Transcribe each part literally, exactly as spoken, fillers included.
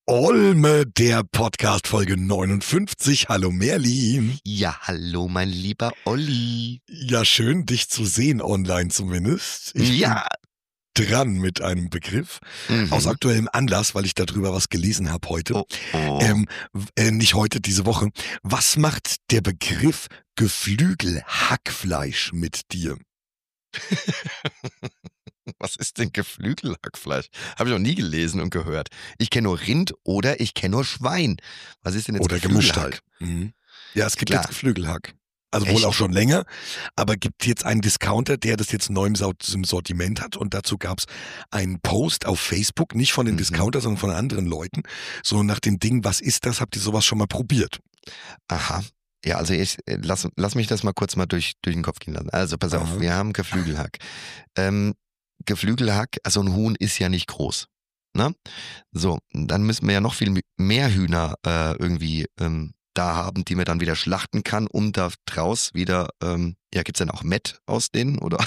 Olme, der Podcast Folge neunundfünfzig. Hallo Merlin. Ja, hallo mein lieber Olli. Ja, schön dich zu sehen online zumindest. Ich ja. bin dran mit einem Begriff Mhm. aus aktuellem Anlass, weil ich darüber was gelesen habe heute. Oh, oh. Ähm, äh, nicht heute, diese Woche. Was macht der Begriff Geflügelhackfleisch mit dir? Was ist denn Geflügelhackfleisch? Habe ich noch nie gelesen und gehört. Ich kenne nur Rind oder ich kenne nur Schwein. Was ist denn jetzt Oder gemischt Geflügelhack? halt. Mhm. Ja, es gibt Klar. jetzt Geflügelhack. Also Echt? wohl auch schon länger, aber gibt jetzt einen Discounter, der das jetzt neu im Sau- im Sortiment hat, und dazu gab's einen Post auf Facebook, nicht von den Mhm. Discounter, sondern von anderen Leuten, so nach dem Ding, was ist das, habt ihr sowas schon mal probiert? Aha. Ja, also ich äh, lass, lass mich das mal kurz mal durch, durch den Kopf gehen lassen. Also pass auf, Aha. wir haben Geflügelhack. Ähm, Geflügelhack, also ein Huhn ist ja nicht groß. Ne? So, dann müssen wir ja noch viel mü- mehr Hühner äh, irgendwie ähm, da haben, die man dann wieder schlachten kann, um da draus wieder, ähm, ja, gibt's denn auch Mett aus denen, oder?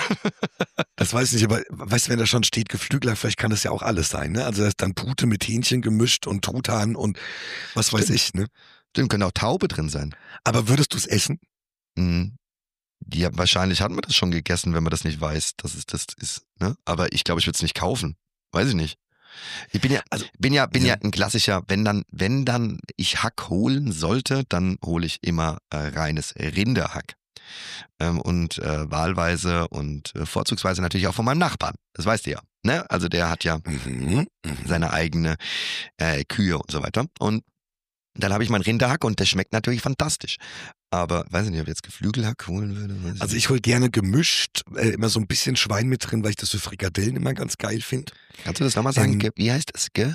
Das weiß ich nicht, aber weißt du, wenn da schon steht Geflügelhack, vielleicht kann das ja auch alles sein, ne? Also da ist dann Pute mit Hähnchen gemischt und Truthahn und was weiß Stimmt. ich, ne? Stimmt, können auch Taube drin sein. Aber würdest du es essen? Mhm. Ja, wahrscheinlich hat man das schon gegessen, wenn man das nicht weiß, dass es das ist. Ne? Aber ich glaube, ich würde es nicht kaufen. Weiß ich nicht. Ich bin ja, Also, bin ja, bin ja. ja ein klassischer, wenn dann, wenn dann ich Hack holen sollte, dann hole ich immer äh, reines Rinderhack. Ähm, und äh, wahlweise und äh, vorzugsweise natürlich auch von meinem Nachbarn. Das weißt du ja. Ne? Also der hat ja Mhm. Mhm. seine eigene äh, Kühe und so weiter. Und dann habe ich mein Rinderhack und das schmeckt natürlich fantastisch. Aber weiß ich nicht, ob ich jetzt Geflügelhack holen würde. Weiß Also nicht. ich hole gerne gemischt, äh, immer so ein bisschen Schwein mit drin, weil ich das für Frikadellen immer ganz geil finde. Kannst du das nochmal sagen? ähm, Ge- Wie heißt es? Ge?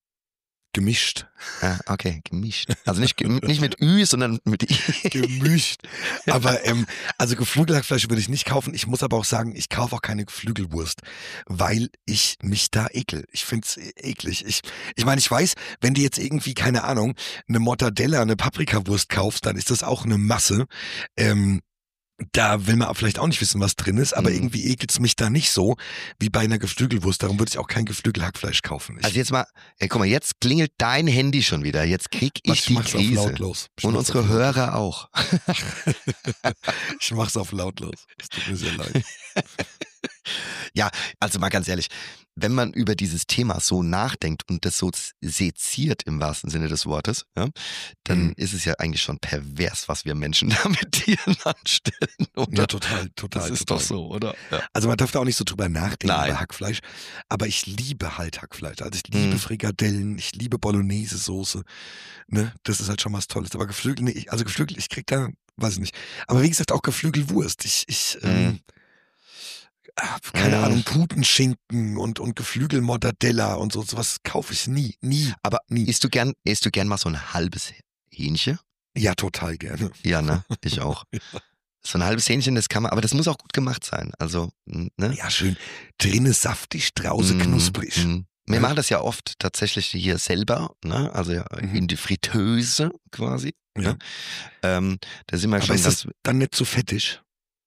Gemischt. Ah, okay, gemischt. Also nicht, ge- nicht mit Ü, sondern mit I. Gemischt. Aber ähm, also Geflügelhackfleisch würde ich nicht kaufen. Ich muss aber auch sagen, ich kaufe auch keine Geflügelwurst, weil ich mich da ekel. Ich find's e- eklig. Ich ich meine, ich weiß, wenn du jetzt irgendwie, keine Ahnung, eine Mortadella, eine Paprikawurst kaufst, dann ist das auch eine Masse. Ähm, Da will man vielleicht auch nicht wissen, was drin ist, aber Mhm. irgendwie ekelt's mich da nicht so wie bei einer Geflügelwurst. Darum würde ich auch kein Geflügelhackfleisch kaufen. Ich, Also jetzt mal, ey, guck mal, jetzt klingelt dein Handy schon wieder. Jetzt krieg Warte, ich die mach's auf Krise. lautlos. Ich Und mach's unsere auf lautlos. Hörer auch. Ich mach's auf lautlos. Es tut mir sehr leid. Ja, also mal ganz ehrlich, wenn man über dieses Thema so nachdenkt und das so seziert im wahrsten Sinne des Wortes, ja, dann Mhm. ist es ja eigentlich schon pervers, was wir Menschen da mit Tieren anstellen, oder? Ja, total, total. das ist total. doch so, oder? Ja. Also man darf da auch nicht so drüber nachdenken Nein. über Hackfleisch, aber ich liebe halt Hackfleisch. Also ich liebe Mhm. Frikadellen, ich liebe Bolognese-Soße. Ne, das ist halt schon was Tolles. Aber Geflügel, nee, ich- also Geflügel, ich krieg da, weiß ich nicht. Aber wie gesagt, auch Geflügelwurst. Ich, ich, ähm, Mhm. ah, keine Mhm. Ahnung, Putenschinken und, und Geflügelmortadella und so, sowas kaufe ich nie, nie. Aber Nie. isst du gern, isst du gern mal so ein halbes Hähnchen? Ja, total gerne. Ja, ne? Ich auch. So ein halbes Hähnchen, das kann man, aber das muss auch gut gemacht sein. Also, ne? Ja, schön. Drinnen saftig, draußen Mm, knusprig. mm. Wir Ja. machen das ja oft tatsächlich hier selber, ne? Also ja, Mhm. in die Fritteuse quasi. Ja. Ne? Ähm, da sind wir Aber schon ist ganz, das dann nicht zu fettig?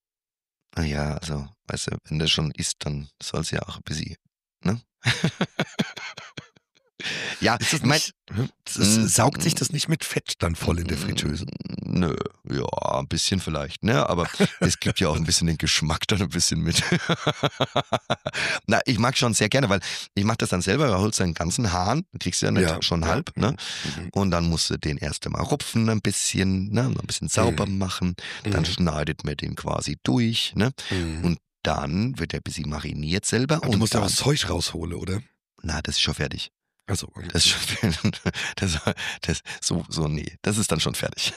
ja, also, weißt du, wenn das schon isst, dann soll es ja auch ein bisschen, ne? Ja, Ist das ich mein, nicht, hm? das ist, Mm, saugt sich mm, das nicht mit Fett dann voll in der Fritteuse? Nö, ja, ein bisschen vielleicht, ne? Aber es gibt ja auch ein bisschen den Geschmack dann ein bisschen mit. Na, ich mag schon sehr gerne, weil ich mache das dann selber, da holst du einen ganzen Hahn, kriegst du ja nicht Ja, schon ja. halb, ne? Mhm. Und dann musst du den erst einmal rupfen ein bisschen, ne? Ein bisschen sauber machen. Dann Mhm. schneidet man den quasi durch, ne? Mhm. Und dann wird er ein bisschen mariniert selber. Aber und du musst ja auch dann, das Zeug rausholen, oder? na, das ist schon fertig. Also, Das ist schon, das, das, so, so, nee, das ist dann schon fertig.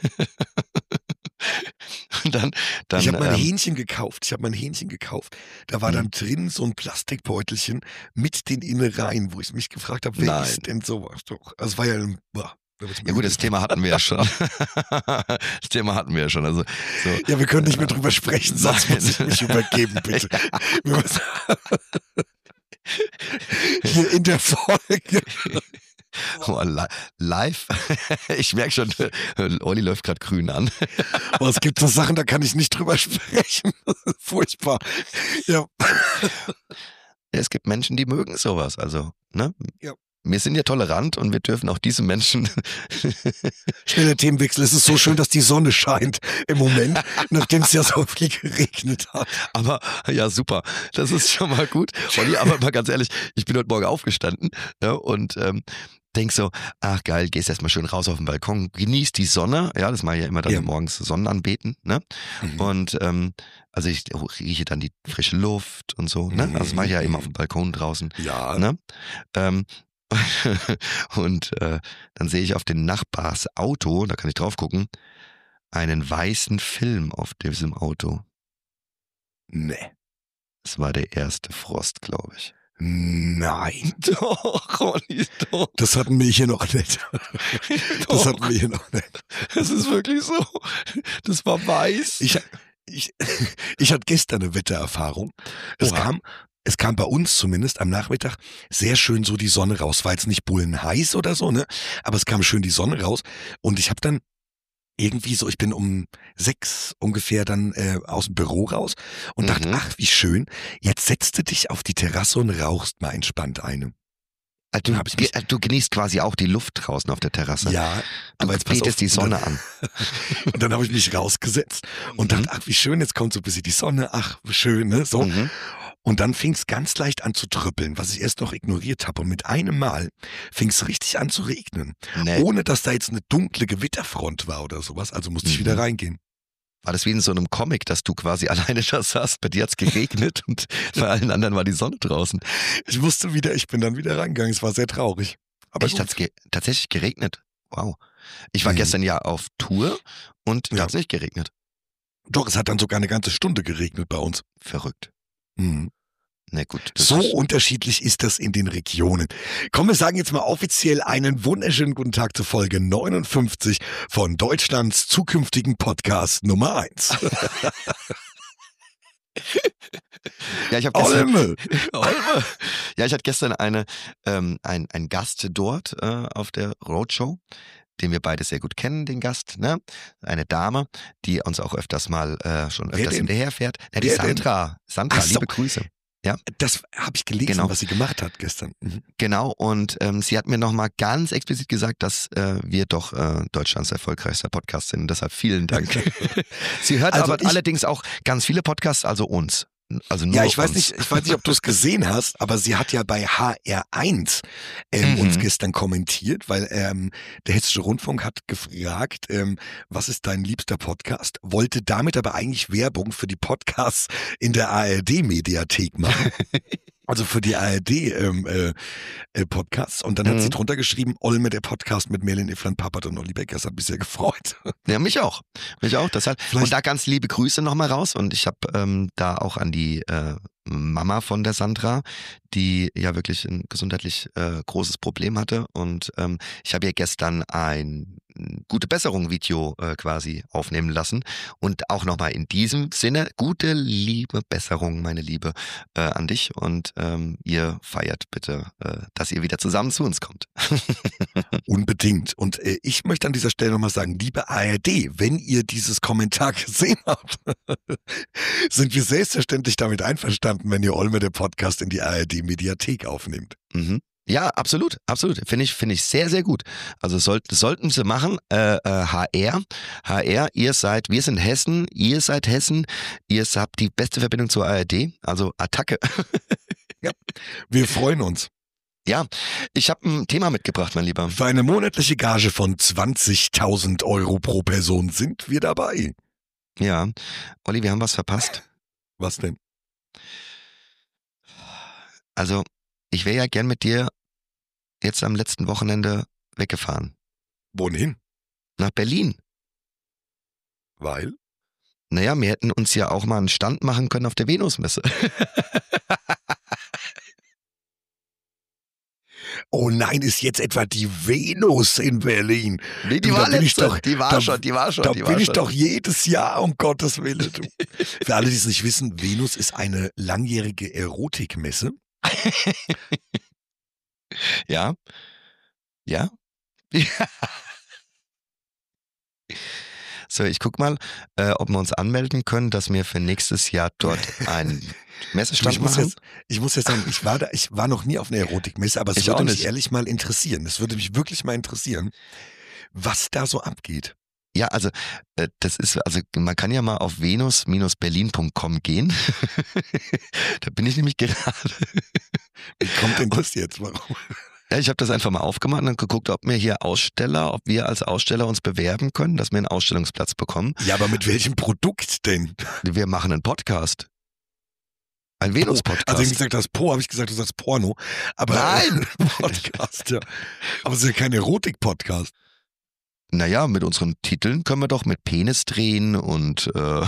Und dann, dann, ich habe mein ähm, Hähnchen gekauft. Ich habe mein Hähnchen gekauft. Da war Mhm. dann drin so ein Plastikbeutelchen mit den Innereien, wo ich mich gefragt habe, wer Nein. ist denn sowas? Doch. Also es war ja, ein- boah, da wird's mir ja gut, das übel. Thema hatten wir ja schon. Das Thema hatten wir ja schon. Also, so. Ja, wir können nicht mehr drüber sprechen, sonst Nein. muss ich mich übergeben, bitte. Wir müssen- Hier in der Folge. Oh, li live. Ich merke schon, Olli läuft gerade grün an. Oh, es gibt so Sachen, da kann ich nicht drüber sprechen. Das ist furchtbar. Ja. Es gibt Menschen, die mögen sowas. Also, ne? Ja. wir sind ja tolerant und wir dürfen auch diese Menschen. Schneller Themenwechsel. Es ist so schön, dass die Sonne scheint im Moment, nachdem es ja so viel geregnet hat. Aber ja, super. Das ist schon mal gut. Olli, aber mal ganz ehrlich, ich bin heute Morgen aufgestanden, ja, und ähm, denk so, ach geil, gehst erstmal schön raus auf den Balkon, genießt die Sonne. Ja, das mache ich ja immer dann Ja. morgens Sonnenanbeten. Ne? Mhm. Und ähm, also ich rieche dann die frische Luft und so. Ne? Also das mache ich ja immer auf dem Balkon draußen. Ja. Ne? Ähm, und äh, dann sehe ich auf dem Nachbars Auto, da kann ich drauf gucken, einen weißen Film auf diesem Auto. Nee. Es war der erste Frost, glaube ich. Nein. Doch, Ronny, doch. Das hatten wir hier noch nicht. Das Doch. hatten wir hier noch nicht. Es ist wirklich so. Das war weiß. Ich, ich, ich hatte gestern eine Wettererfahrung. Es Oha. kam, es kam bei uns zumindest am Nachmittag sehr schön so die Sonne raus. War jetzt nicht bullenheiß oder so, ne? Aber es kam schön die Sonne raus. Und ich habe dann irgendwie so, ich bin um sechs ungefähr dann äh, aus dem Büro raus und dachte, Mhm. ach, wie schön. Jetzt setzt du dich auf die Terrasse und rauchst mal entspannt eine. Ah, Du, hab ich mich- ge- du genießt quasi auch die Luft draußen auf der Terrasse. Ja, Du aber jetzt pass betest auf, die und Sonne dann, an. Und dann habe ich mich rausgesetzt und Mhm. dachte, ach, wie schön, jetzt kommt so ein bisschen die Sonne, ach, wie schön, ne, so. Mhm. Und dann fing es ganz leicht an zu tröppeln, was ich erst noch ignoriert habe. Und mit einem Mal fing es richtig an zu regnen. Nee. Ohne dass da jetzt eine dunkle Gewitterfront war oder sowas. Also musste ich Mhm. wieder reingehen. War das wie in so einem Comic, dass du quasi alleine da saßt? Bei dir hat's geregnet und bei allen anderen war die Sonne draußen. Ich wusste wieder, ich bin dann wieder reingegangen. Es war sehr traurig. Aber Echt, gut. hat's ge tatsächlich geregnet? Wow. Ich war Mhm. gestern ja auf Tour und da Ja. hat's nicht geregnet. Doch, es hat dann sogar eine ganze Stunde geregnet bei uns. Verrückt. Mhm. Na gut. das So ist- unterschiedlich ist das in den Regionen. Komm, wir sagen jetzt mal offiziell einen wunderschönen guten Tag zur Folge neunundfünfzig von Deutschlands zukünftigen Podcast Nummer eins. Ja, ich habe gestern, Olme! Olme. Ja, ich hatte gestern eine, ähm, ein, ein Gast dort äh, auf der Roadshow, den wir beide sehr gut kennen, den Gast, ne? Eine Dame, die uns auch öfters mal äh, schon Wer öfters denn? hinterherfährt. Ja, die Wer denn? Sandra. Sandra, Ach so. liebe Grüße. Das habe ich gelesen, Genau. was sie gemacht hat gestern. Mhm. Genau, und ähm, sie hat mir nochmal ganz explizit gesagt, dass äh, wir doch äh, Deutschlands erfolgreichster Podcast sind. Deshalb vielen Dank. Sie hört Also aber ich- allerdings auch ganz viele Podcasts, also uns. Also nur Ja, ich weiß uns. nicht, ich weiß nicht, ob du es gesehen hast, aber sie hat ja bei H R eins ähm, Mhm. uns gestern kommentiert, weil ähm, der Hessische Rundfunk hat gefragt, ähm, was ist dein liebster Podcast? Wollte damit aber eigentlich Werbung für die Podcasts in der A R D-Mediathek machen. Also für die A R D ähm, äh, äh, Podcasts. Und dann hat Mhm. sie drunter geschrieben, Olme, der Podcast mit Merlin Ifland Pappert und Olli Becker. Das hat mich sehr gefreut. Ja, mich auch. Mich auch. Deshalb. Vielleicht- Und da ganz liebe Grüße nochmal raus. Und ich habe ähm, da auch an die äh, Mama von der Sandra, die ja wirklich ein gesundheitlich äh, großes Problem hatte. Und ähm, ich habe ihr gestern ein gute Besserung-Video äh, quasi aufnehmen lassen. Und auch nochmal in diesem Sinne, gute liebe Besserung, meine Liebe, äh, an dich. Und ähm, ihr feiert bitte, äh, dass ihr wieder zusammen zu uns kommt. Unbedingt. Und äh, ich möchte an dieser Stelle nochmal sagen, liebe A R D, wenn ihr dieses Kommentar gesehen habt, sind wir selbstverständlich damit einverstanden, wenn ihr Olme der Podcast in die A R D-Mediathek aufnehmt. Mhm. Ja, absolut, absolut. Finde ich, finde ich sehr, sehr gut. Also sollten, sollten sie machen. Äh, äh, H R, H R, ihr seid, wir sind Hessen, ihr seid Hessen, ihr habt die beste Verbindung zur A R D, also Attacke. Wir freuen uns. Ja, ich habe ein Thema mitgebracht, mein Lieber. Für eine monatliche Gage von zwanzigtausend Euro pro Person sind wir dabei. Ja, Olli, wir haben was verpasst. Was denn? Also, ich wäre ja gern mit dir jetzt am letzten Wochenende weggefahren. Wohin? Nach Berlin. Weil? Naja, wir hätten uns ja auch mal einen Stand machen können auf der Venusmesse. Oh nein, ist jetzt etwa die Venus in Berlin? Nee, die Du, da war bin ich letzte. doch- die war da- schon, die war schon, Da die bin war ich schon. doch jedes Jahr, um Gottes Willen. Du. Für alle, die es nicht wissen, Venus ist eine langjährige Erotikmesse. So, ich guck mal, äh, ob wir uns anmelden können, dass wir für nächstes Jahr dort einen Messestand ich muss machen. Jetzt, ich muss jetzt sagen, ich war da, ich war noch nie auf einer Erotikmesse, aber es Ich würde auch mich nicht. ehrlich mal interessieren. Es würde mich wirklich mal interessieren, was da so abgeht. Ja, also äh, das ist, also man kann ja mal auf venus Berlin Punkt com gehen. Da bin ich nämlich gerade. Wie kommt denn das jetzt? Warum? Ja, ich habe das einfach mal aufgemacht und geguckt, ob wir hier Aussteller, ob wir als Aussteller uns bewerben können, dass wir einen Ausstellungsplatz bekommen. Ja, aber mit welchem Produkt denn? Wir machen einen Podcast. Ein Venus-Podcast. Also, wie gesagt, das Po, habe ich gesagt, du sagst Porno. Aber Nein! Podcast, ja. Aber es ist ja kein Erotik-Podcast. Naja, mit unseren Titeln können wir doch mit Penis drehen und äh,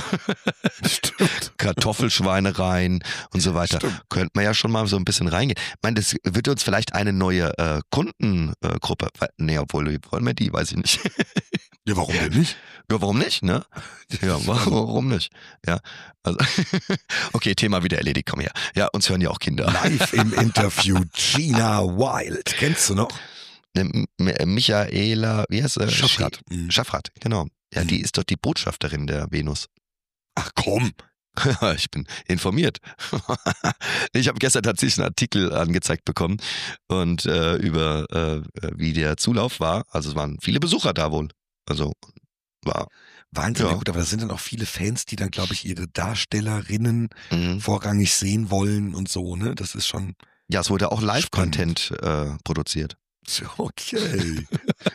Kartoffelschweinereien und so weiter. Stimmt. Könnte man ja schon mal so ein bisschen reingehen. Ich meine, das wird uns vielleicht eine neue äh, Kundengruppe. Äh, nee, obwohl, wollen wir die? Weiß ich nicht. Ja, warum denn nicht? Ja, warum nicht, ne? Ja, warum nicht? Ja, also, okay, Thema wieder erledigt, komm her. Ja, uns hören ja auch Kinder. Live im Interview Gina Wild. Kennst du noch? M Michaela, wie heißt sie? Schaffrath. Mhm. Schaffrath, genau. Ja, Mhm. die ist doch die Botschafterin der Venus. Ach komm. Ich bin informiert. Ich habe gestern tatsächlich einen Artikel angezeigt bekommen und äh, über äh, wie der Zulauf war. Also es waren viele Besucher da wohl. Also war Wahnsinn, Ja. ja. Gut, aber da sind dann auch viele Fans, die dann, glaube ich, ihre Darstellerinnen mhm. vorrangig sehen wollen und so, ne? Das ist schon Ja, es wurde auch Live-Content äh, produziert. okay.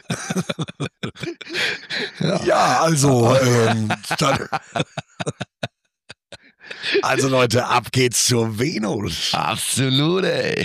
Ja. Ja, also, ähm, dann, also Leute, ab geht's zur Venus. Absolut, ey.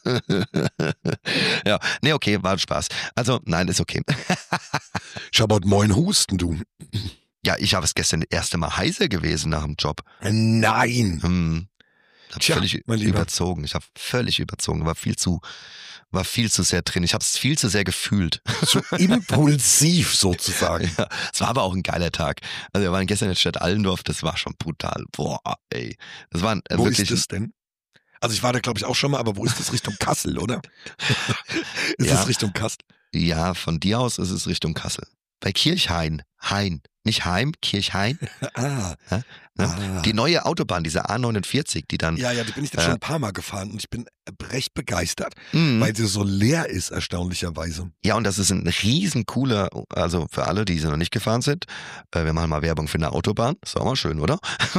Ja, nee, okay, war ein Spaß. Also, nein, ist okay. Schabot, moin Husten, du. Ja, ich habe es gestern das erste Mal heiser gewesen nach dem Job. Nein. Hm. Hab Tja, völlig mein Lieber. überzogen. Ich habe völlig überzogen. War viel zu, war viel zu sehr drin. Ich habe es viel zu sehr gefühlt. So impulsiv sozusagen. Ja, es war aber auch ein geiler Tag. Also wir waren gestern in Stadt Allendorf. Das war schon brutal. Boah, ey. Das war äh, Wo wirklich. ist das denn? Also ich war da, glaube ich, auch schon mal, aber wo ist das? Richtung Kassel, oder? Ist Ja. das Richtung Kassel? Ja, von dir aus ist es Richtung Kassel. Bei Kirchhain. Hain. Nicht Heim, Kirchhain. Ah. Ne? ah. Die neue Autobahn, diese A neunundvierzig, die dann. Ja, ja, die bin ich jetzt Äh, schon ein paar Mal gefahren und ich bin recht begeistert, Mhm. weil sie so leer ist, erstaunlicherweise. Ja, und das ist ein riesen cooler, also für alle, die sie noch nicht gefahren sind, äh, wir machen mal Werbung für eine Autobahn, ist auch mal schön, oder?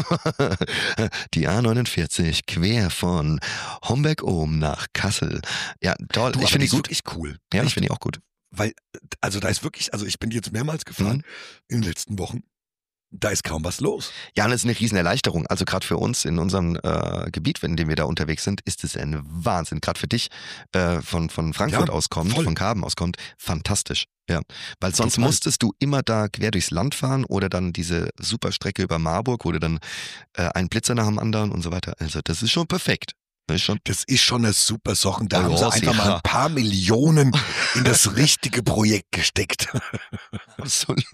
Die A neunundvierzig quer von Homberg-Ohm nach Kassel. Ja, toll, Du, ich aber finde die die ist gut. wirklich cool. Ja, ich Echt? finde die auch gut. Weil, also da ist wirklich, also ich bin jetzt mehrmals gefahren Mhm. in den letzten Wochen. Da ist kaum was los. Ja, und es ist eine riesen Erleichterung. Also gerade für uns in unserem äh, Gebiet, in dem wir da unterwegs sind, ist es ein Wahnsinn. Gerade für dich äh, von, von Frankfurt Ja, aus kommt, voll. von Karben aus kommt, fantastisch. Ja, weil sonst Total. musstest du immer da quer durchs Land fahren oder dann diese super Strecke über Marburg, wo du dann äh, einen Blitzer nach dem anderen und so weiter. Also das ist schon perfekt. Das ist schon Das ist schon eine super Sache. Da Oh, haben sie ja, einfach mal sicher. ein paar Millionen in das richtige Projekt gesteckt. absolut.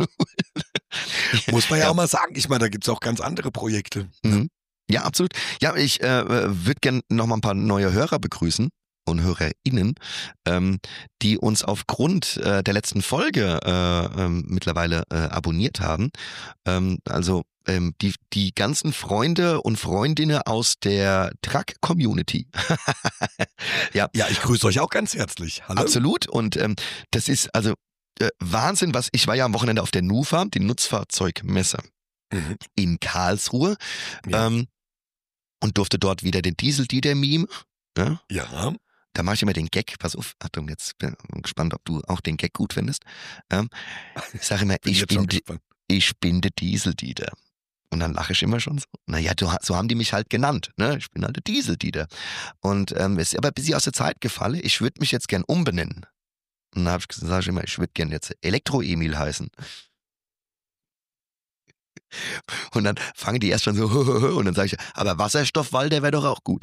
Muss man ja, auch mal sagen. Ich meine, da gibt's auch ganz andere Projekte. Mhm. Ja, absolut. Ja, ich äh, würde gerne noch mal ein paar neue Hörer begrüßen und HörerInnen, ähm, die uns aufgrund äh, der letzten Folge äh, ähm, mittlerweile äh, abonniert haben. Ähm, also ähm, die, die ganzen Freunde und Freundinnen aus der Truck-Community. Ja, Ja, ich grüße euch auch ganz herzlich. Hallo. absolut. Und ähm, das ist also äh, Wahnsinn, was ich war ja am Wochenende auf der NUFA, die Nutzfahrzeugmesse Mhm. in Karlsruhe. Ja. Ähm, und durfte dort wieder den Diesel-Dieter-Meme. Ja? Ja. Da mache ich immer den Gag. Pass auf, Achtung, jetzt bin ich gespannt, ob du auch den Gag gut findest. Ähm, ich sage immer, Bin ich jetzt bin, schon die, gespannt. ich bin der Diesel-Dieter. Und dann lache ich immer schon so. Naja, du, so haben die mich halt genannt. Ne? Ich bin halt der Diesel-Dieter. Und ähm, es ist aber ein bisschen aus der Zeit gefallen. Ich würde mich jetzt gern umbenennen. Und dann habe ich gesagt, sag ich immer, ich würde gern jetzt Elektro-Emil heißen. Und dann fangen die erst schon so, und dann sage ich, aber Wasserstoffwall, der wäre doch auch gut.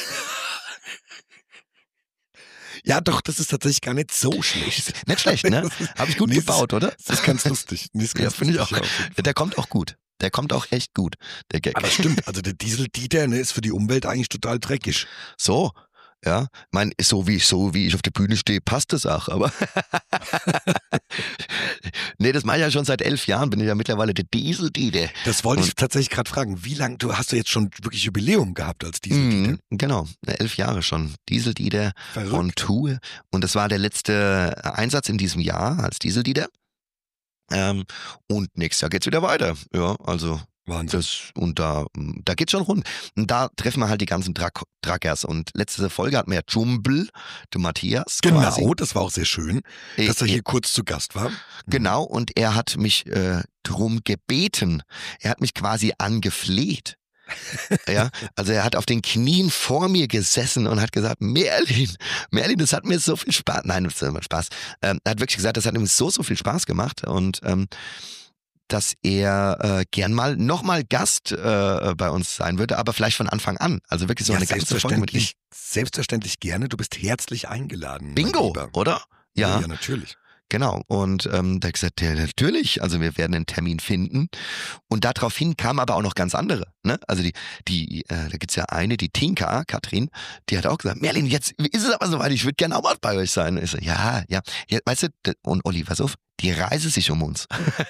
Ja, doch, das ist tatsächlich gar nicht so schlecht. Nicht schlecht, ne? Habe ich gut Nee, gebaut, oder? Das ist ganz lustig. Nee, ist Ja, ganz finde ich lustig, auch. ja, auf jeden Fall. Der kommt auch gut. Der kommt auch echt gut, der Gag. Aber stimmt, also der Diesel-Dieter, ne, ist für die Umwelt eigentlich total dreckig. So, ja, mein, so wie ich, so wie ich auf der Bühne stehe, passt das auch, aber Nee, das mache ich ja schon seit elf Jahren, bin ich ja mittlerweile der Diesel-Dide. Das wollte ich tatsächlich gerade fragen. Wie lange, du hast du jetzt schon wirklich Jubiläum gehabt als Diesel-Dide? Mhm, genau, elf Jahre schon. Diesel-Dide Verrückt. on Tour. Und das war der letzte Einsatz in diesem Jahr als Diesel-Dide. Ähm, und nächstes Jahr geht's wieder weiter. Ja, also Wahnsinn. das, und da, da geht's schon rund. Und da treffen wir halt die ganzen Drag Draggers. Und letzte Folge hatten wir ja Jumbel, der Matthias. Genau, quasi. das war auch sehr schön, Äh, dass er äh, hier kurz zu Gast war. Genau, und er hat mich äh, drum gebeten. Er hat mich quasi angefleht. Ja, also er hat auf den Knien vor mir gesessen und hat gesagt, Merlin, Merlin, das hat mir so viel Spaß, nein, das ist immer Spaß. Ähm, er hat wirklich gesagt, das hat ihm so, so viel Spaß gemacht und ähm, dass er äh, gern mal nochmal Gast äh, bei uns sein würde, aber vielleicht von Anfang an. Also wirklich so Ja, eine ganze Folge mit ihm. selbstverständlich, selbstverständlich gerne. Du bist herzlich eingeladen. mein Bingo, Lieber. oder? Ja, Ja, ja, natürlich. genau. Und ähm, da hat gesagt, ja, natürlich, also wir werden einen Termin finden. Und daraufhin kamen aber auch noch ganz andere. Ne? Also die, die, äh, da gibt's ja eine, die Tinka, Katrin, die hat auch gesagt, Merlin, jetzt ist es aber soweit, ich würde gerne auch mal bei euch sein. Ich so, ja, ja, ja, weißt du, d- und Olli, pass auf, die reise sich um uns.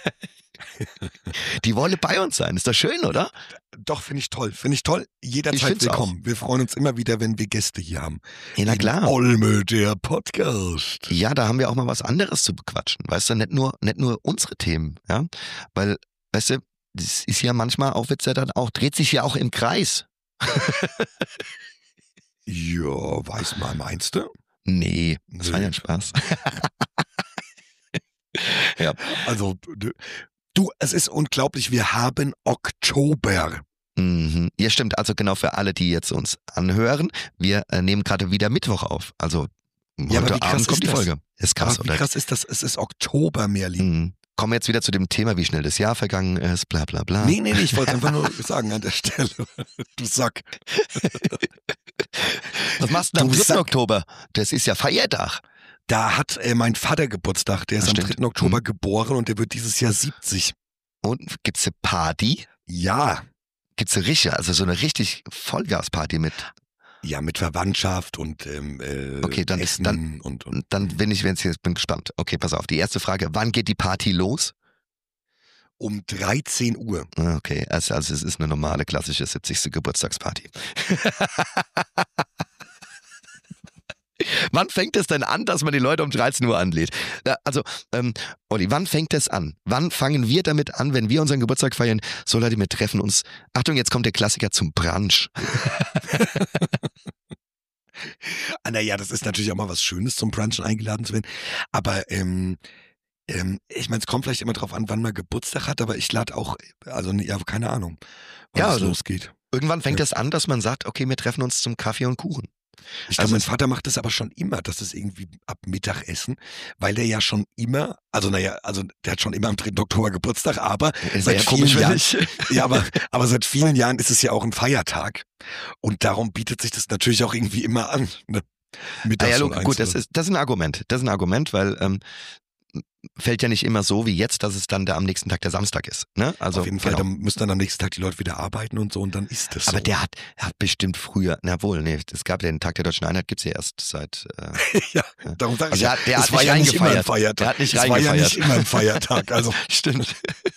Die wolle bei uns sein, ist doch schön, oder? Doch, finde ich toll. Finde ich toll. Ich Jederzeit find's auch. willkommen. Wir freuen uns immer wieder, wenn wir Gäste hier haben. Ja, na In klar. Olme, der Podcast. Ja, da haben wir auch mal was anderes zu bequatschen. Weißt du, nicht nur, nicht nur unsere Themen, ja. Weil, weißt du, das ist ja manchmal auch, wird's ja dann auch, dreht sich ja auch im Kreis. Ja, weiß mal, meinst du? Nee, das war ja ein Spaß. Ja. Also, d- du, es ist unglaublich. Wir haben Oktober. Mhm. Ja, stimmt. Also genau für alle, die jetzt uns anhören, wir äh, nehmen gerade wieder Mittwoch auf. Also Ja, aber heute wie krass Abend kommt ist die das? Folge. Ist krass, Aber wie oder? krass ist das? Es ist Oktober, Merlin. Mhm. Kommen wir jetzt wieder zu dem Thema, wie schnell das Jahr vergangen ist, bla bla bla. Nee, nee, nee, ich wollte einfach nur sagen an der Stelle. Du Sack. Was machst du denn am Du dritten Sack. Oktober? Das ist ja Feiertag. Da hat äh, mein Vater Geburtstag. Der ist Das am stimmt. dritten Oktober Mhm. geboren und der wird dieses Jahr siebzig. Und gibt's eine Party? Ja. Gibt's eine richtig, also so eine richtig Vollgasparty mit. Ja, mit Verwandtschaft und ähm, äh, Okay, dann- Essen dann- und, und Und dann bin ich, wenn ich jetzt bin gespannt. Okay, pass auf. Die erste Frage: Wann geht die Party los? um dreizehn Uhr. Ah, okay, also, also es ist eine normale klassische siebzigste Geburtstagsparty. Wann fängt es denn an, dass man die Leute um dreizehn Uhr anlädt? Ja, also, ähm, Olli, wann fängt es an? Wann fangen wir damit an, wenn wir unseren Geburtstag feiern? So Leute, wir treffen uns. Achtung, jetzt kommt der Klassiker zum Brunch. Ah, naja, das ist natürlich auch mal was Schönes, zum Brunchen eingeladen zu werden. Aber ähm, ähm, ich meine, es kommt vielleicht immer drauf an, wann man Geburtstag hat, aber ich lade auch, also nee, ja, keine Ahnung, wann Ja, es also- losgeht. Irgendwann fängt Ja. es an, dass man sagt, okay, wir treffen uns zum Kaffee und Kuchen. Ich glaube, Also mein es- Vater macht das aber schon immer, dass es irgendwie ab Mittagessen, weil der ja schon immer, also naja, also der hat schon immer am dritten Oktober Geburtstag, aber Ist seit ja komisch, vielen wenn Jahren, nicht. ja, aber, aber seit vielen Jahren ist es ja auch ein Feiertag und darum bietet sich das natürlich auch irgendwie immer an. Ne? Ah, Mittags ja, schon look, eins gut, das Uhr. ist, das ist ein Argument. Das ist ein Argument, weil ähm, fällt ja nicht immer so wie jetzt, dass es dann der am nächsten Tag der Samstag ist. Ne? Also, Auf jeden Fall, genau. dann müssen dann am nächsten Tag die Leute wieder arbeiten und so und dann ist das Aber so. der hat, er hat bestimmt früher, na wohl, nee, es gab den Tag der Deutschen Einheit, gibt's ja erst seit, äh, ja, darum sage also ich der ja, hat, der es hat war nicht ja nicht immer ein reingefeiert. Feiertag. Der hat nicht es war ja reingefeiert. nicht immer ein Feiertag. Also Stimmt.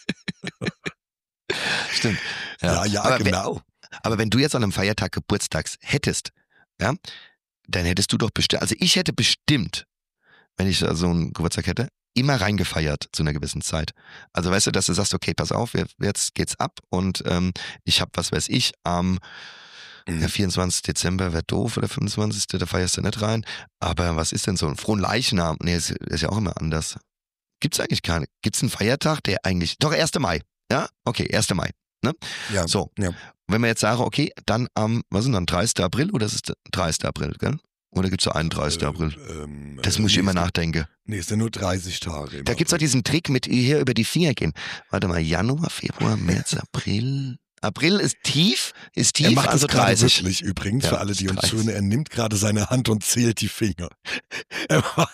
Stimmt. ja, ja, aber, genau. wenn, aber wenn du jetzt an einem Feiertag Geburtstags hättest, ja, dann hättest du doch bestimmt, also ich hätte bestimmt, wenn ich so einen Geburtstag hätte, immer reingefeiert zu einer gewissen Zeit. Also weißt du, dass du sagst, okay, pass auf, jetzt geht's ab und ähm, ich hab, was weiß ich, am Mhm. der vierundzwanzigsten Dezember wäre doof oder fünfundzwanzigsten Da feierst du nicht rein. Aber was ist denn so ein frohen Leichnam? Nee, ist, ist ja auch immer anders. Gibt's eigentlich keine. Gibt's einen Feiertag, der eigentlich, doch erster Mai. Ja, okay, erster Mai. Ne? Ja, So, ja. wenn wir jetzt sagen, okay, dann am, was ist denn dann, dreißigsten April oder ist es der dreißigsten April, gell? Oder gibt's so einunddreißigsten April? Äh, ähm, Das äh, muss ich nee, immer es- nachdenken. Nee, es sind nur dreißig Tage. im Da gibt's doch April. diesen Trick mit hier über die Finger gehen. Warte mal, Januar, Februar, März, April. April ist tief, ist Er tief, macht also das gerade dreißig. wirklich übrigens, Ja, für alle, die uns dreißig. zuhören. Er nimmt gerade seine Hand und zählt die Finger. Er macht-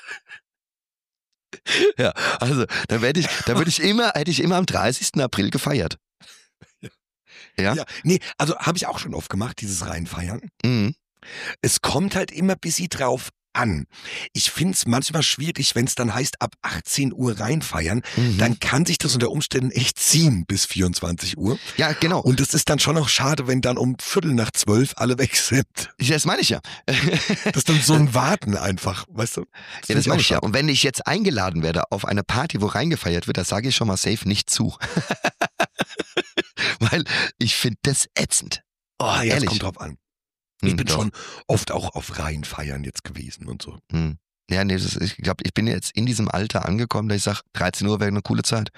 Ja, also da werde ich, da würde ich immer, hätte ich immer am dreißigsten April gefeiert. Ja? ja, nee, also habe ich auch schon oft gemacht, dieses Reinfeiern. Mhm. Es kommt halt immer ein bisschen drauf an. Ich find's manchmal schwierig, wenn es dann heißt, ab achtzehn Uhr reinfeiern, Mhm. dann kann sich das unter Umständen echt ziehen bis vierundzwanzig Uhr. Ja, genau. Und es ist dann schon auch schade, wenn dann um Viertel nach zwölf alle weg sind. Das meine ich ja. Das ist dann so ein Warten einfach, weißt du? Ja, das meine ich ja. Und wenn ich jetzt eingeladen werde auf eine Party, wo reingefeiert wird, da sage ich schon mal safe nicht zu. Weil ich finde das ätzend. Oh, Ah, ja, es ehrlich. kommt drauf an. Ich Hm, bin doch. schon oft auch auf Reihenfeiern jetzt gewesen und so. Hm. Ja, nee, das ist, ich glaube, ich bin jetzt in diesem Alter angekommen, dass ich sage, dreizehn Uhr wäre eine coole Zeit.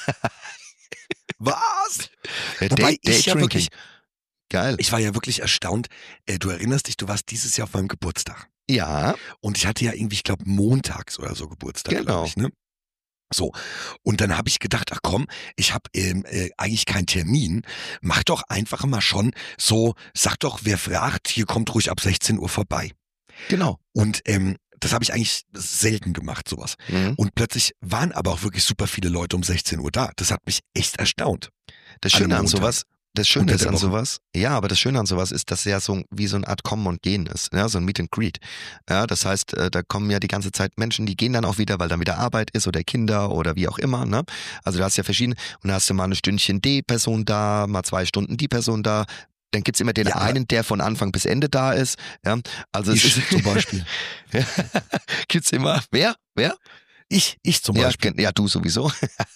Was? Ja, Wobei Day, ich ja Day wirklich, Geil. ich war ja wirklich erstaunt. Äh, du erinnerst dich, du warst dieses Jahr auf meinem Geburtstag. Ja, Und ich hatte ja irgendwie, ich glaube, montags oder so Geburtstag, Genau. glaube ich, ne? So. Und dann habe ich gedacht, ach komm, ich habe ähm, äh, eigentlich keinen Termin. Mach doch einfach mal schon so, sag doch, wer fragt, hier kommt ruhig ab sechzehn Uhr vorbei. genau. Und ähm, das habe ich eigentlich selten gemacht, sowas. Mhm. Und plötzlich waren aber auch wirklich super viele Leute um sechzehn Uhr da. Das hat mich echt erstaunt. Das An Schöne einem an Montag. sowas, das Schöne Unter ist der an Woche. sowas, ja, aber das Schöne an sowas ist, dass es ja so wie so eine Art Kommen und Gehen ist, ja, so ein Meet and Greet. Ja, das heißt, äh, da kommen ja die ganze Zeit Menschen, die gehen dann auch wieder, weil dann wieder Arbeit ist oder Kinder oder wie auch immer, ne? Also du hast ja verschiedene, und dann hast du mal eine Stündchen die Person da, mal zwei Stunden die Person da. Dann gibt's immer den Ja, aber- einen, der von Anfang bis Ende da ist. Ja, also es Ich ist zum Beispiel. gibt's immer. Wer? Wer? Ich, ich zum Ja, Beispiel. gen- ja, du sowieso.